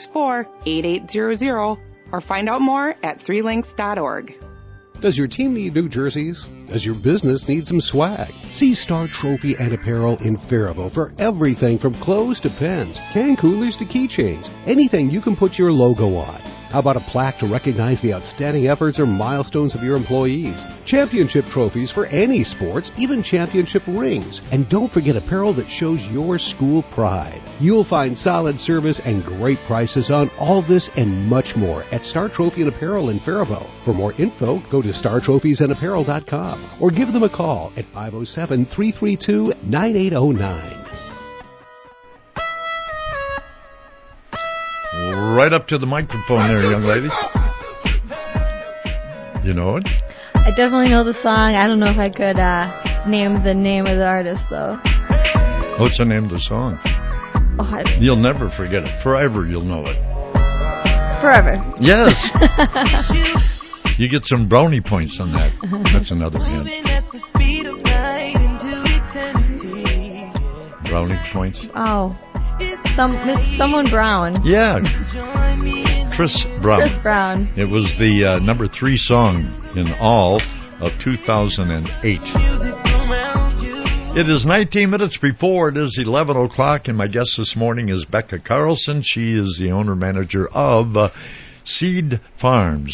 664-8800 or find out more at 3links.org. Does your team need new jerseys? Does your business need some swag? See Star Trophy and Apparel in Faribault for everything from clothes to pens, can coolers to keychains, anything you can put your logo on. How about a plaque to recognize the outstanding efforts or milestones of your employees? Championship trophies for any sports, even championship rings. And don't forget apparel that shows your school pride. You'll find solid service and great prices on all this and much more at Star Trophy and Apparel in Faribault. For more info, go to StarTrophiesandApparel.com or give them a call at 507-332-9809. Right up to the microphone there, young lady. You know it? I definitely know the song. I don't know if I could name the name of the artist, though. What's the name of the song? Oh, You'll never forget it. Forever you'll know it. Forever. Yes. You get some brownie points on that. That's another hint. Brownie points? Oh. Someone Brown. Yeah. Chris Brown. Chris Brown. It was the number 3 song in all of 2008. It is 19 minutes before it is 11 o'clock, and my guest this morning is Becca Carlson. She is the owner-manager of Seeds Farm,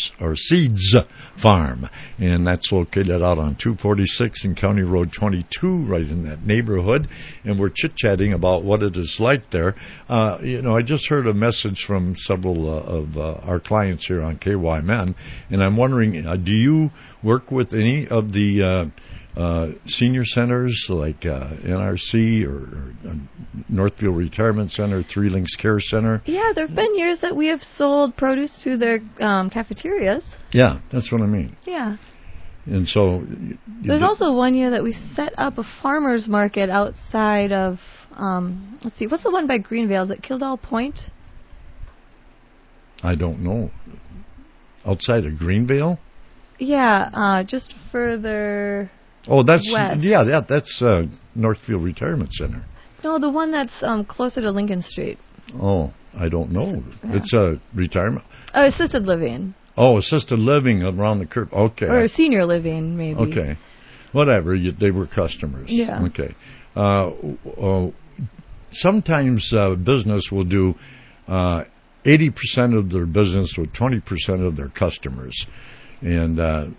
and that's located out on 246 and County Road 22, right in that neighborhood, and we're chit-chatting about what it is like there. I just heard a message from several of our clients here on KYMN, and I'm wondering, do you work with any of the senior centers like NRC or Northfield Retirement Center, Three Links Care Center? Yeah, there have been years that we have sold produce to their cafeterias. Yeah, that's what I mean. Yeah. And so... There's also one year that we set up a farmer's market outside of, let's see, what's the one by Greenvale? Is it Kildall Point? I don't know. Outside of Greenvale? Yeah, just further... Oh, that's west. That's Northfield Retirement Center. No, the one that's closer to Lincoln Street. Oh, I don't know. Yeah. It's a retirement. Oh, assisted living. Oh, assisted living around the curve. Okay. Or senior living, maybe. Okay, whatever. They were customers. Yeah. Okay. Sometimes business will do 80% of their business with 20% of their customers, and.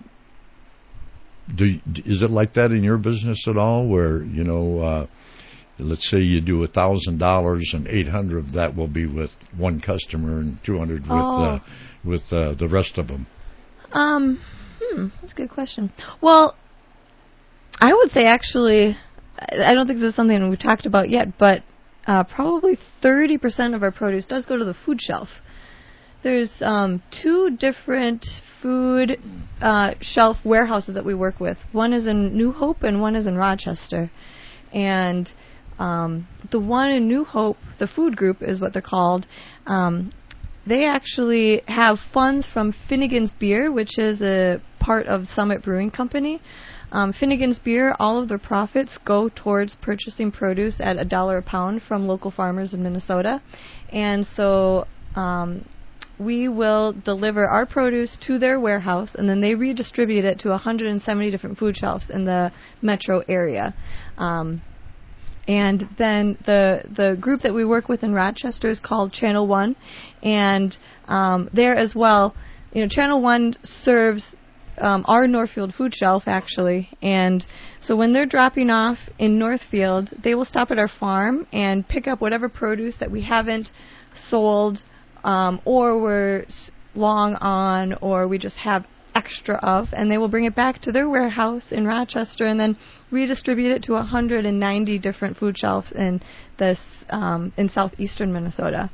Is it like that in your business at all, where let's say you do $1,000 and 800 of that will be with one customer and 200 with the rest of them? That's a good question. Well, I would say actually, I don't think this is something we've talked about yet, but probably 30% of our produce does go to the food shelf. There's 2 different food shelf warehouses that we work with. One is in New Hope and one is in Rochester. And the one in New Hope, the food group is what they're called, they actually have funds from Finnegan's Beer, which is a part of Summit Brewing Company. Finnegan's Beer, all of their profits go towards purchasing produce at $1 a pound from local farmers in Minnesota. And so... we will deliver our produce to their warehouse, and then they redistribute it to 170 different food shelves in the metro area. And then the group that we work with in Rochester is called Channel One, and there as well, Channel One serves our Northfield food shelf, actually. And so when they're dropping off in Northfield, they will stop at our farm and pick up whatever produce that we haven't sold, or we're long on, or we just have extra of, and they will bring it back to their warehouse in Rochester and then redistribute it to 190 different food shelves in in southeastern Minnesota.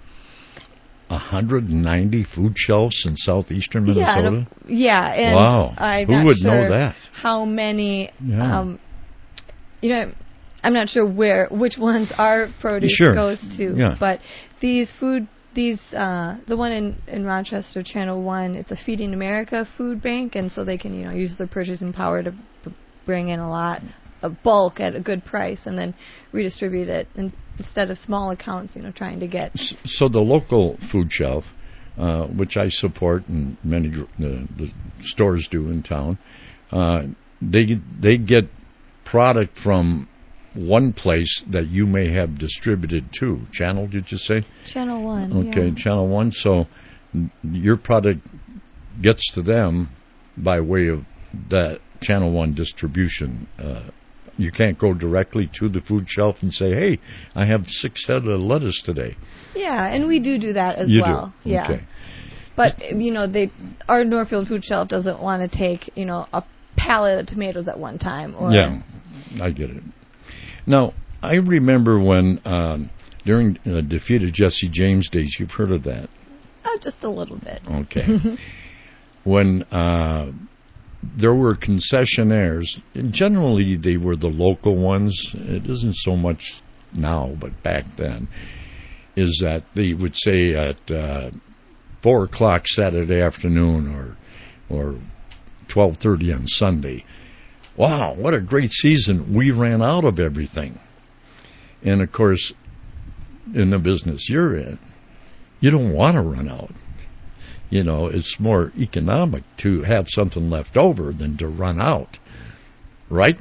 190 food shelves in southeastern Minnesota? Yeah, and wow. I'm Who not would sure know that? how many. Yeah. I'm not sure which ones our produce goes to, yeah. but the one in Rochester, Channel 1, it's a Feeding America food bank, and so they can, use their purchasing power to bring in a lot of bulk at a good price and then redistribute it instead of small accounts, trying to get. So the local food shelf, which I support and many the stores do in town, they get product from one place that you may have distributed to. Channel, did you say? Channel 1. Okay, yeah. Channel 1. So your product gets to them by way of that Channel 1 distribution. You can't go directly to the food shelf and say, hey, I have 6 head of lettuce today. Yeah, and we do that as well. Do? Yeah. Okay. But, our Northfield food shelf doesn't want to take, a pallet of tomatoes at one time. Yeah, I get it. Now, I remember when, during Defeat of Jesse James days, you've heard of that? Just a little bit. Okay. When there were concessionaires, and generally they were the local ones. It isn't so much now, but back then, is that they would say at 4 o'clock Saturday afternoon or 12:30 on Sunday, wow, what a great season. We ran out of everything. And, of course, in the business you're in, you don't want to run out. You know, it's more economic to have something left over than to run out. Right?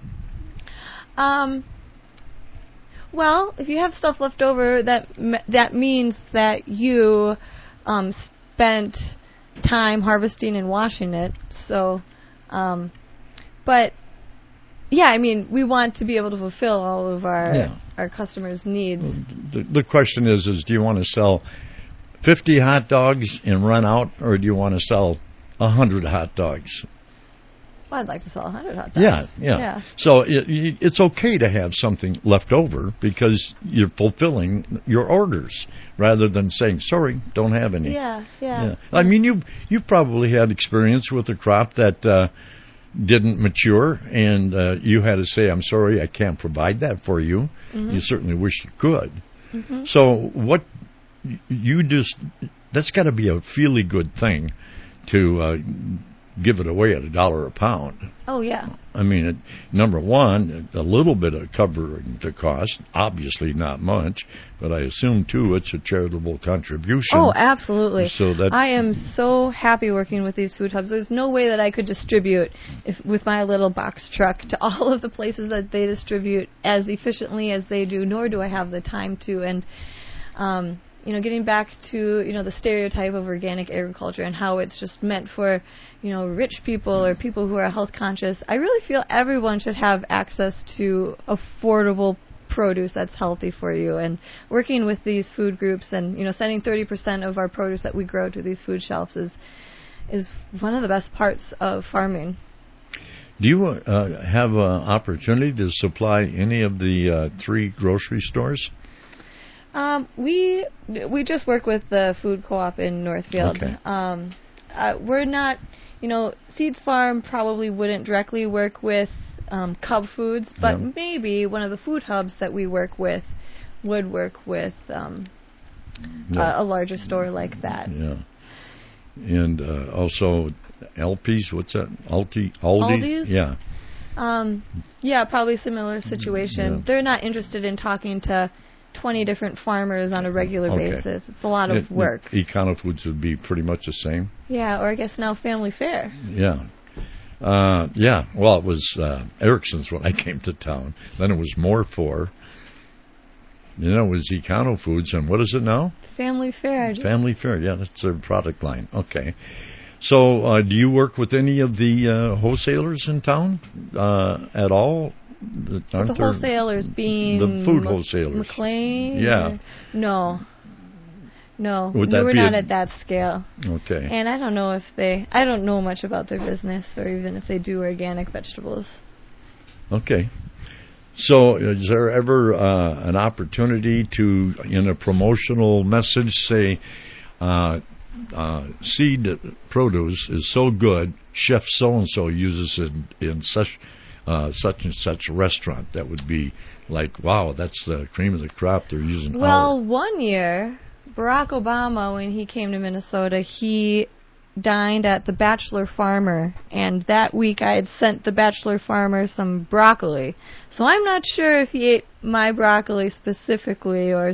Well, if you have stuff left over, that means that you spent time harvesting and washing it. So, but yeah, I mean, we want to be able to fulfill all of our customers' needs. The question is do you want to sell 50 hot dogs and run out, or do you want to sell 100 hot dogs? Well, I'd like to sell 100 hot dogs. Yeah. So it's okay to have something left over because you're fulfilling your orders rather than saying, sorry, don't have any. Yeah. I mean, you probably had experience with a crop that didn't mature, and you had to say, I'm sorry, I can't provide that for you. Mm-hmm. You certainly wish you could. Mm-hmm. So what that's got to be a really good thing to give it away at $1 a pound. Oh, yeah. I mean, number one, a little bit of covering the cost, obviously not much, but I assume, too, it's a charitable contribution. Oh, absolutely. So that I am so happy working with these food hubs. There's no way that I could distribute with my little box truck to all of the places that they distribute as efficiently as they do, nor do I have the time to. And getting back to, the stereotype of organic agriculture and how it's just meant for, rich people or people who are health conscious. I really feel everyone should have access to affordable produce that's healthy for you. And working with these food groups and, sending 30% of our produce that we grow to these food shelves is one of the best parts of farming. Do you have an opportunity to supply any of the 3 grocery stores? We just work with the food co-op in Northfield. Okay. We're not, Seeds Farm probably wouldn't directly work with Cub Foods, but maybe one of the food hubs that we work with would work with a larger store like that. Yeah. And also Aldi's, what's that? Aldi's? Yeah. Yeah, probably similar situation. Yeah. They're not interested in talking to 20 different farmers on a regular basis. It's a lot of work. Econo Foods would be pretty much the same. Yeah, or I guess now Family Fare. Yeah. Well, it was Erickson's when I came to town. Then it was More4. It was Econo Foods. And what is it now? Family Fare. Family Fare. Yeah, that's their product line. Okay. So do you work with any of the wholesalers in town at all? The wholesalers being the food wholesalers. McLean? Yeah. No. We're not at that scale. Okay. And I don't know much about their business or even if they do organic vegetables. Okay. So is there ever an opportunity to, in a promotional message, say, seed produce is so good, Chef so-and-so uses it in such and such restaurant? That would be like, wow, that's the cream of the crop they're using. Well, one year, Barack Obama, when he came to Minnesota, he dined at the Bachelor Farmer, and that week I had sent the Bachelor Farmer some broccoli. So I'm not sure if he ate my broccoli specifically or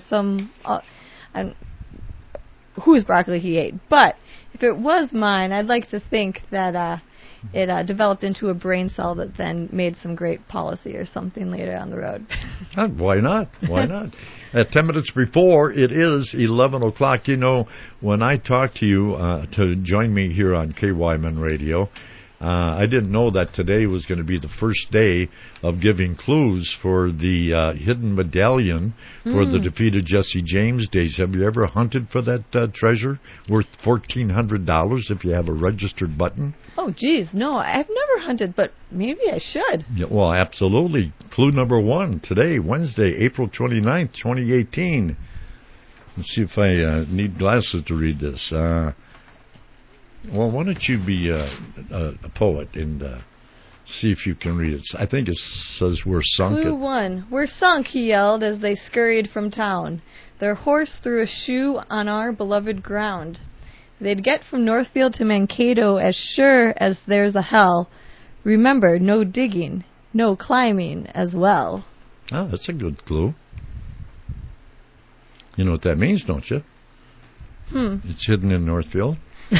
whose broccoli he ate. But if it was mine, I'd like to think that it developed into a brain cell that then made some great policy or something later on the road. Why not? Why not? At 10 minutes before, it is 11 o'clock. When I talked to you to join me here on KYMN Radio, I didn't know that today was going to be the first day of giving clues for the hidden medallion for the defeated Jesse James days. Have you ever hunted for that treasure worth $1,400 if you have a registered button? Oh, geez, no, I've never hunted, but maybe I should. Yeah, well, absolutely. Clue number 1 today, Wednesday, April 29th, 2018. Let's see if I need glasses to read this. Well, why don't you be a poet and see if you can read it. I think it says we're sunk. Clue 1. We're sunk, he yelled as they scurried from town. Their horse threw a shoe on our beloved ground. They'd get from Northfield to Mankato as sure as there's a hell. Remember, no digging, no climbing as well. Oh, that's a good clue. You know what that means, don't you? It's hidden in Northfield.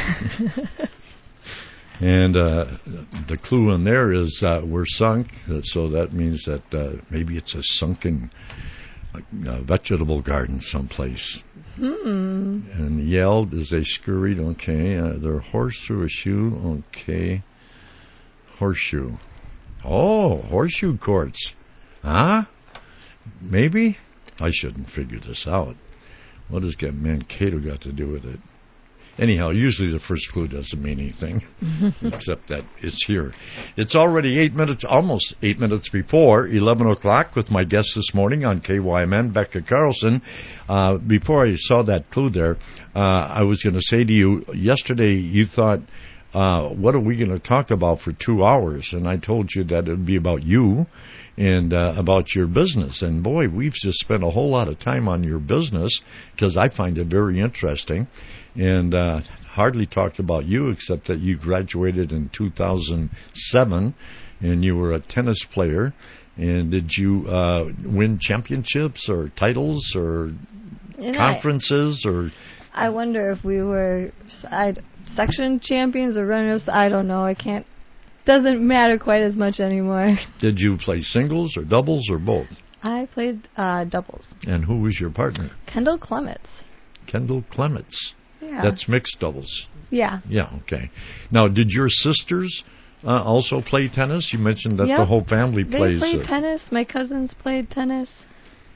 And the clue in there is we're sunk, so that means that maybe it's a sunken vegetable garden someplace. And yelled as they scurried, okay. Their horse threw a shoe, okay. Horseshoe. Oh, horseshoe courts. Huh? Maybe? I shouldn't figure this out. What has Mankato got to do with it? Anyhow, usually the first clue doesn't mean anything, except that it's here. It's already almost 8 minutes before 11 o'clock with my guest this morning on KYMN, Becca Carlson. Before I saw that clue there, I was going to say to you, yesterday you thought, what are we going to talk about for 2 hours? And I told you that it would be about you and about your business. And boy, we've just spent a whole lot of time on your business because I find it very interesting. And hardly talked about you except that you graduated in 2007 and you were a tennis player. And did you win championships or titles or conferences? I wonder if we were section champions or runners. I don't know. Doesn't matter quite as much anymore. Did you play singles or doubles or both? I played doubles. And who was your partner? Kendall Clements. Kendall Clements. Yeah. That's mixed doubles. Yeah. Yeah, okay. Now, did your sisters also play tennis? You mentioned that the whole family plays. They played tennis. My cousins played tennis.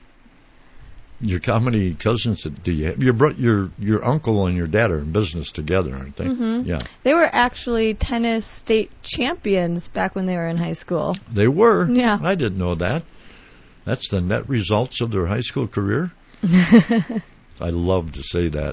How many cousins do you have? Your uncle and your dad are in business together, aren't they? Mm-hmm. Yeah. They were actually tennis state champions back when they were in high school. They were? Yeah. I didn't know that. That's the net results of their high school career? I love to say that.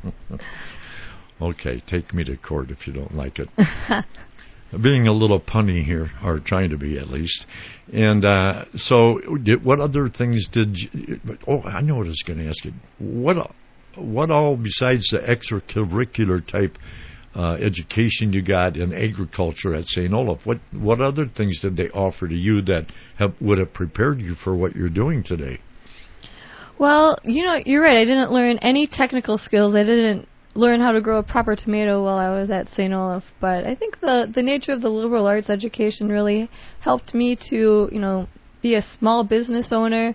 Okay, take me to court if you don't like it. Being a little punny here, or trying to be at least. And so, what other things did you... Oh, I know what I was going to ask you. What all, besides the extracurricular type education you got in agriculture at St. Olaf, what other things did they offer to you that would have prepared you for what you're doing today? Well, you're right. I didn't learn any technical skills. I didn't learn how to grow a proper tomato while I was at St. Olaf. But I think the nature of the liberal arts education really helped me to, be a small business owner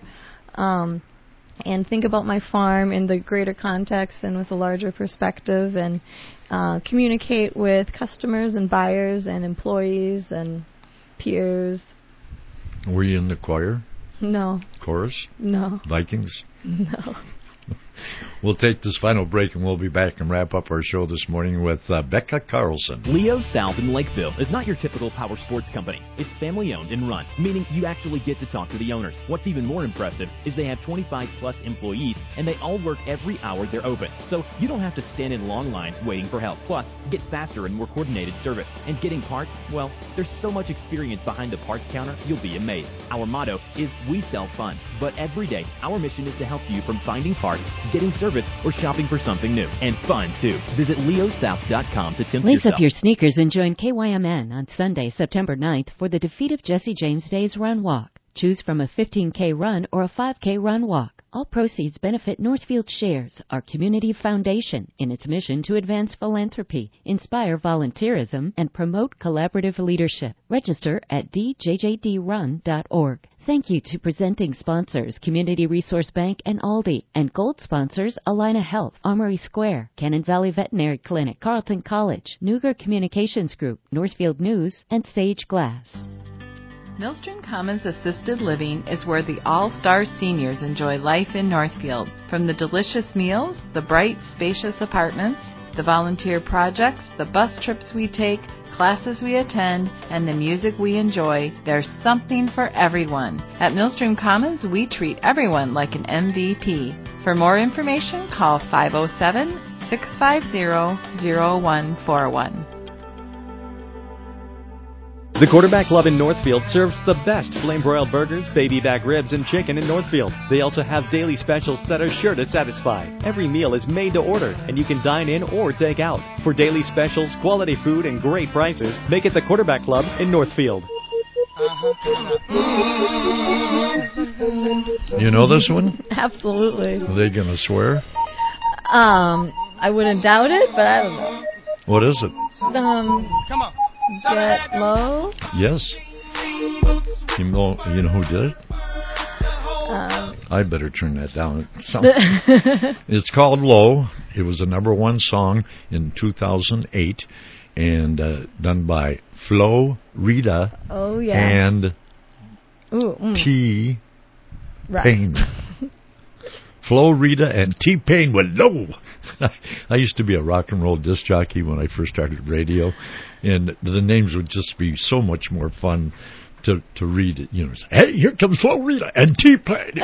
and think about my farm in the greater context and with a larger perspective and communicate with customers and buyers and employees and peers. Were you in the choir? No. Chorus? No. Vikings? No. We'll take this final break and we'll be back and wrap up our show this morning with Becca Carlson. Leo South in Lakeville is not your typical power sports company. It's family owned and run, meaning you actually get to talk to the owners. What's even more impressive is they have 25 plus employees and they all work every hour they're open. So you don't have to stand in long lines waiting for help. Plus, get faster and more coordinated service. And getting parts, well, there's so much experience behind the parts counter, you'll be amazed. Our motto is we sell fun. But every day, our mission is to help you from finding parts, getting service, or shopping for something new. And fun, too. Visit leosouth.com to tempt Lace yourself. up your sneakers and join KYMN on Sunday, September 9th for the Defeat of Jesse James Day's Run Walk. Choose from a 15K run or a 5K run walk. All proceeds benefit Northfield Shares, our community foundation, in its mission to advance philanthropy, inspire volunteerism, and promote collaborative leadership. Register at djjdrun.org. Thank you to presenting sponsors, Community Resource Bank and Aldi, and gold sponsors, Alina Health, Armory Square, Cannon Valley Veterinary Clinic, Carleton College, Nuger Communications Group, Northfield News, and Sage Glass. Millstream Commons Assisted Living is where the all-star seniors enjoy life in Northfield. From the delicious meals, the bright, spacious apartments, the volunteer projects, the bus trips we take, classes we attend, and the music we enjoy, there's something for everyone. At Millstream Commons, we treat everyone like an MVP. For more information, call 507 650-0141. The Quarterback Club in Northfield serves the best flame-broiled burgers, baby back ribs, and chicken in Northfield. They also have daily specials that are sure to satisfy. Every meal is made to order, and you can dine in or take out. For daily specials, quality food, and great prices, make it the Quarterback Club in Northfield. You know this one? Absolutely. Are they going to swear? I wouldn't doubt it, but I don't know. What is it? Come on. Get Low? Yes. You know who did it? I better turn that down. It's called Low. It was a #1 song in 2008 and done by Flo Rida and T-Pain. Flo Rida and T-Pain with Low. I used to be a rock and roll disc jockey when I first started radio, and the names would just be so much more fun to read it. You know, hey, here comes Flo Rida and T-Pain.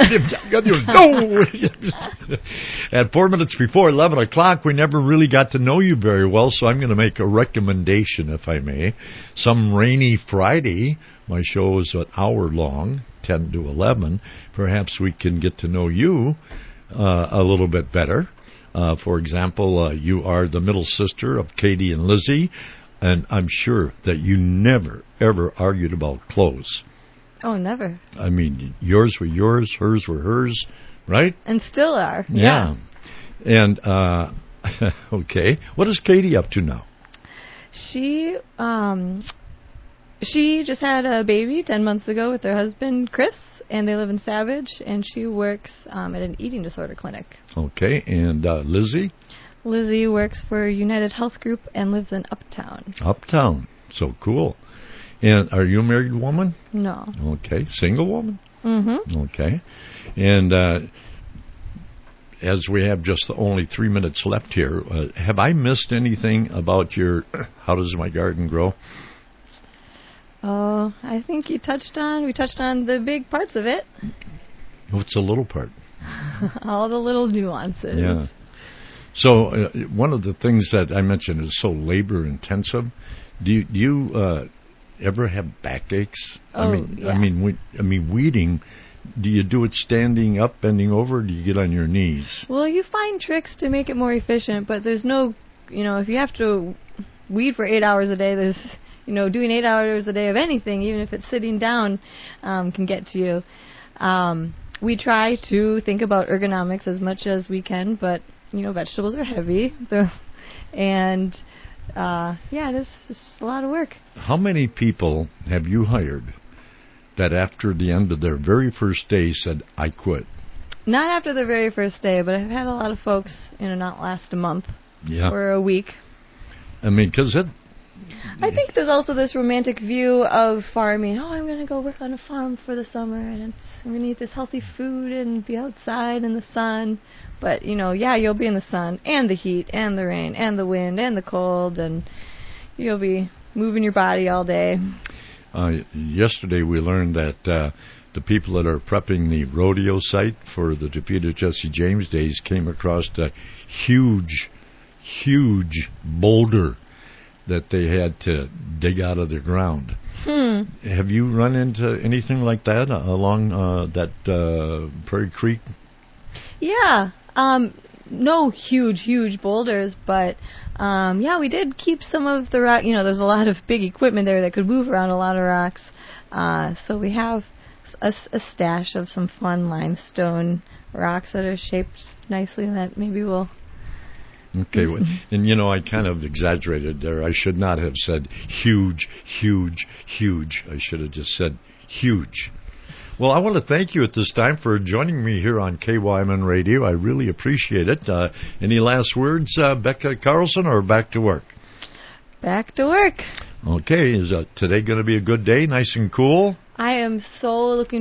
At 4 minutes before 11 o'clock, we never really got to know you very well, so I'm going to make a recommendation, if I may. Some rainy Friday, my show is an hour long, 10 to 11. Perhaps we can get to know you a little bit better. For example, you are the middle sister of Katie and Lizzie, and I'm sure that you never, ever argued about clothes. Oh, never. I mean, yours were yours, hers were hers, right? And still are. Yeah. And, okay. What is Katie up to now? She just had a baby 10 months ago with her husband, Chris, and they live in Savage, and she works at an eating disorder clinic. Okay, and Lizzie? Lizzie works for United Health Group and lives in Uptown. Uptown. So cool. And are you a married woman? No. Okay. Single woman? Mm-hmm. Okay. And as we have just only 3 minutes left here, have I missed anything about your How Does My Garden Grow? Oh, I think we touched on the big parts of it. What's the little part? All the little nuances. Yeah. So one of the things that I mentioned is so labor intensive. Do you ever have backaches? Oh, I mean weeding. Do you do it standing up, bending over, or do you get on your knees? Well, you find tricks to make it more efficient, but there's no, if you have to weed for 8 hours a day, there's, doing 8 hours a day of anything, even if it's sitting down, can get to you. We try to think about ergonomics as much as we can, but, vegetables are heavy, and it is a lot of work. How many people have you hired that after the end of their very first day said, I quit? Not after the very first day, but I've had a lot of folks, not last a month or a week. I mean, because I think there's also this romantic view of farming. Oh, I'm going to go work on a farm for the summer, and I'm going to eat this healthy food and be outside in the sun. But, you'll be in the sun and the heat and the rain and the wind and the cold, and you'll be moving your body all day. Yesterday we learned that the people that are prepping the rodeo site for the Defeat of Jesse James Days came across a huge boulder that they had to dig out of the ground. Have you run into anything like that along that Prairie Creek? Yeah. No huge boulders, but we did keep some of the rock. There's a lot of big equipment there that could move around a lot of rocks. So we have a stash of some fun limestone rocks that are shaped nicely that maybe we'll... Okay, and I kind of exaggerated there. I should not have said huge. I should have just said huge. Well, I want to thank you at this time for joining me here on KYMN Radio. I really appreciate it. Any last words, Becca Carlson, or back to work? Back to work. Okay, is today going to be a good day, nice and cool? I am so looking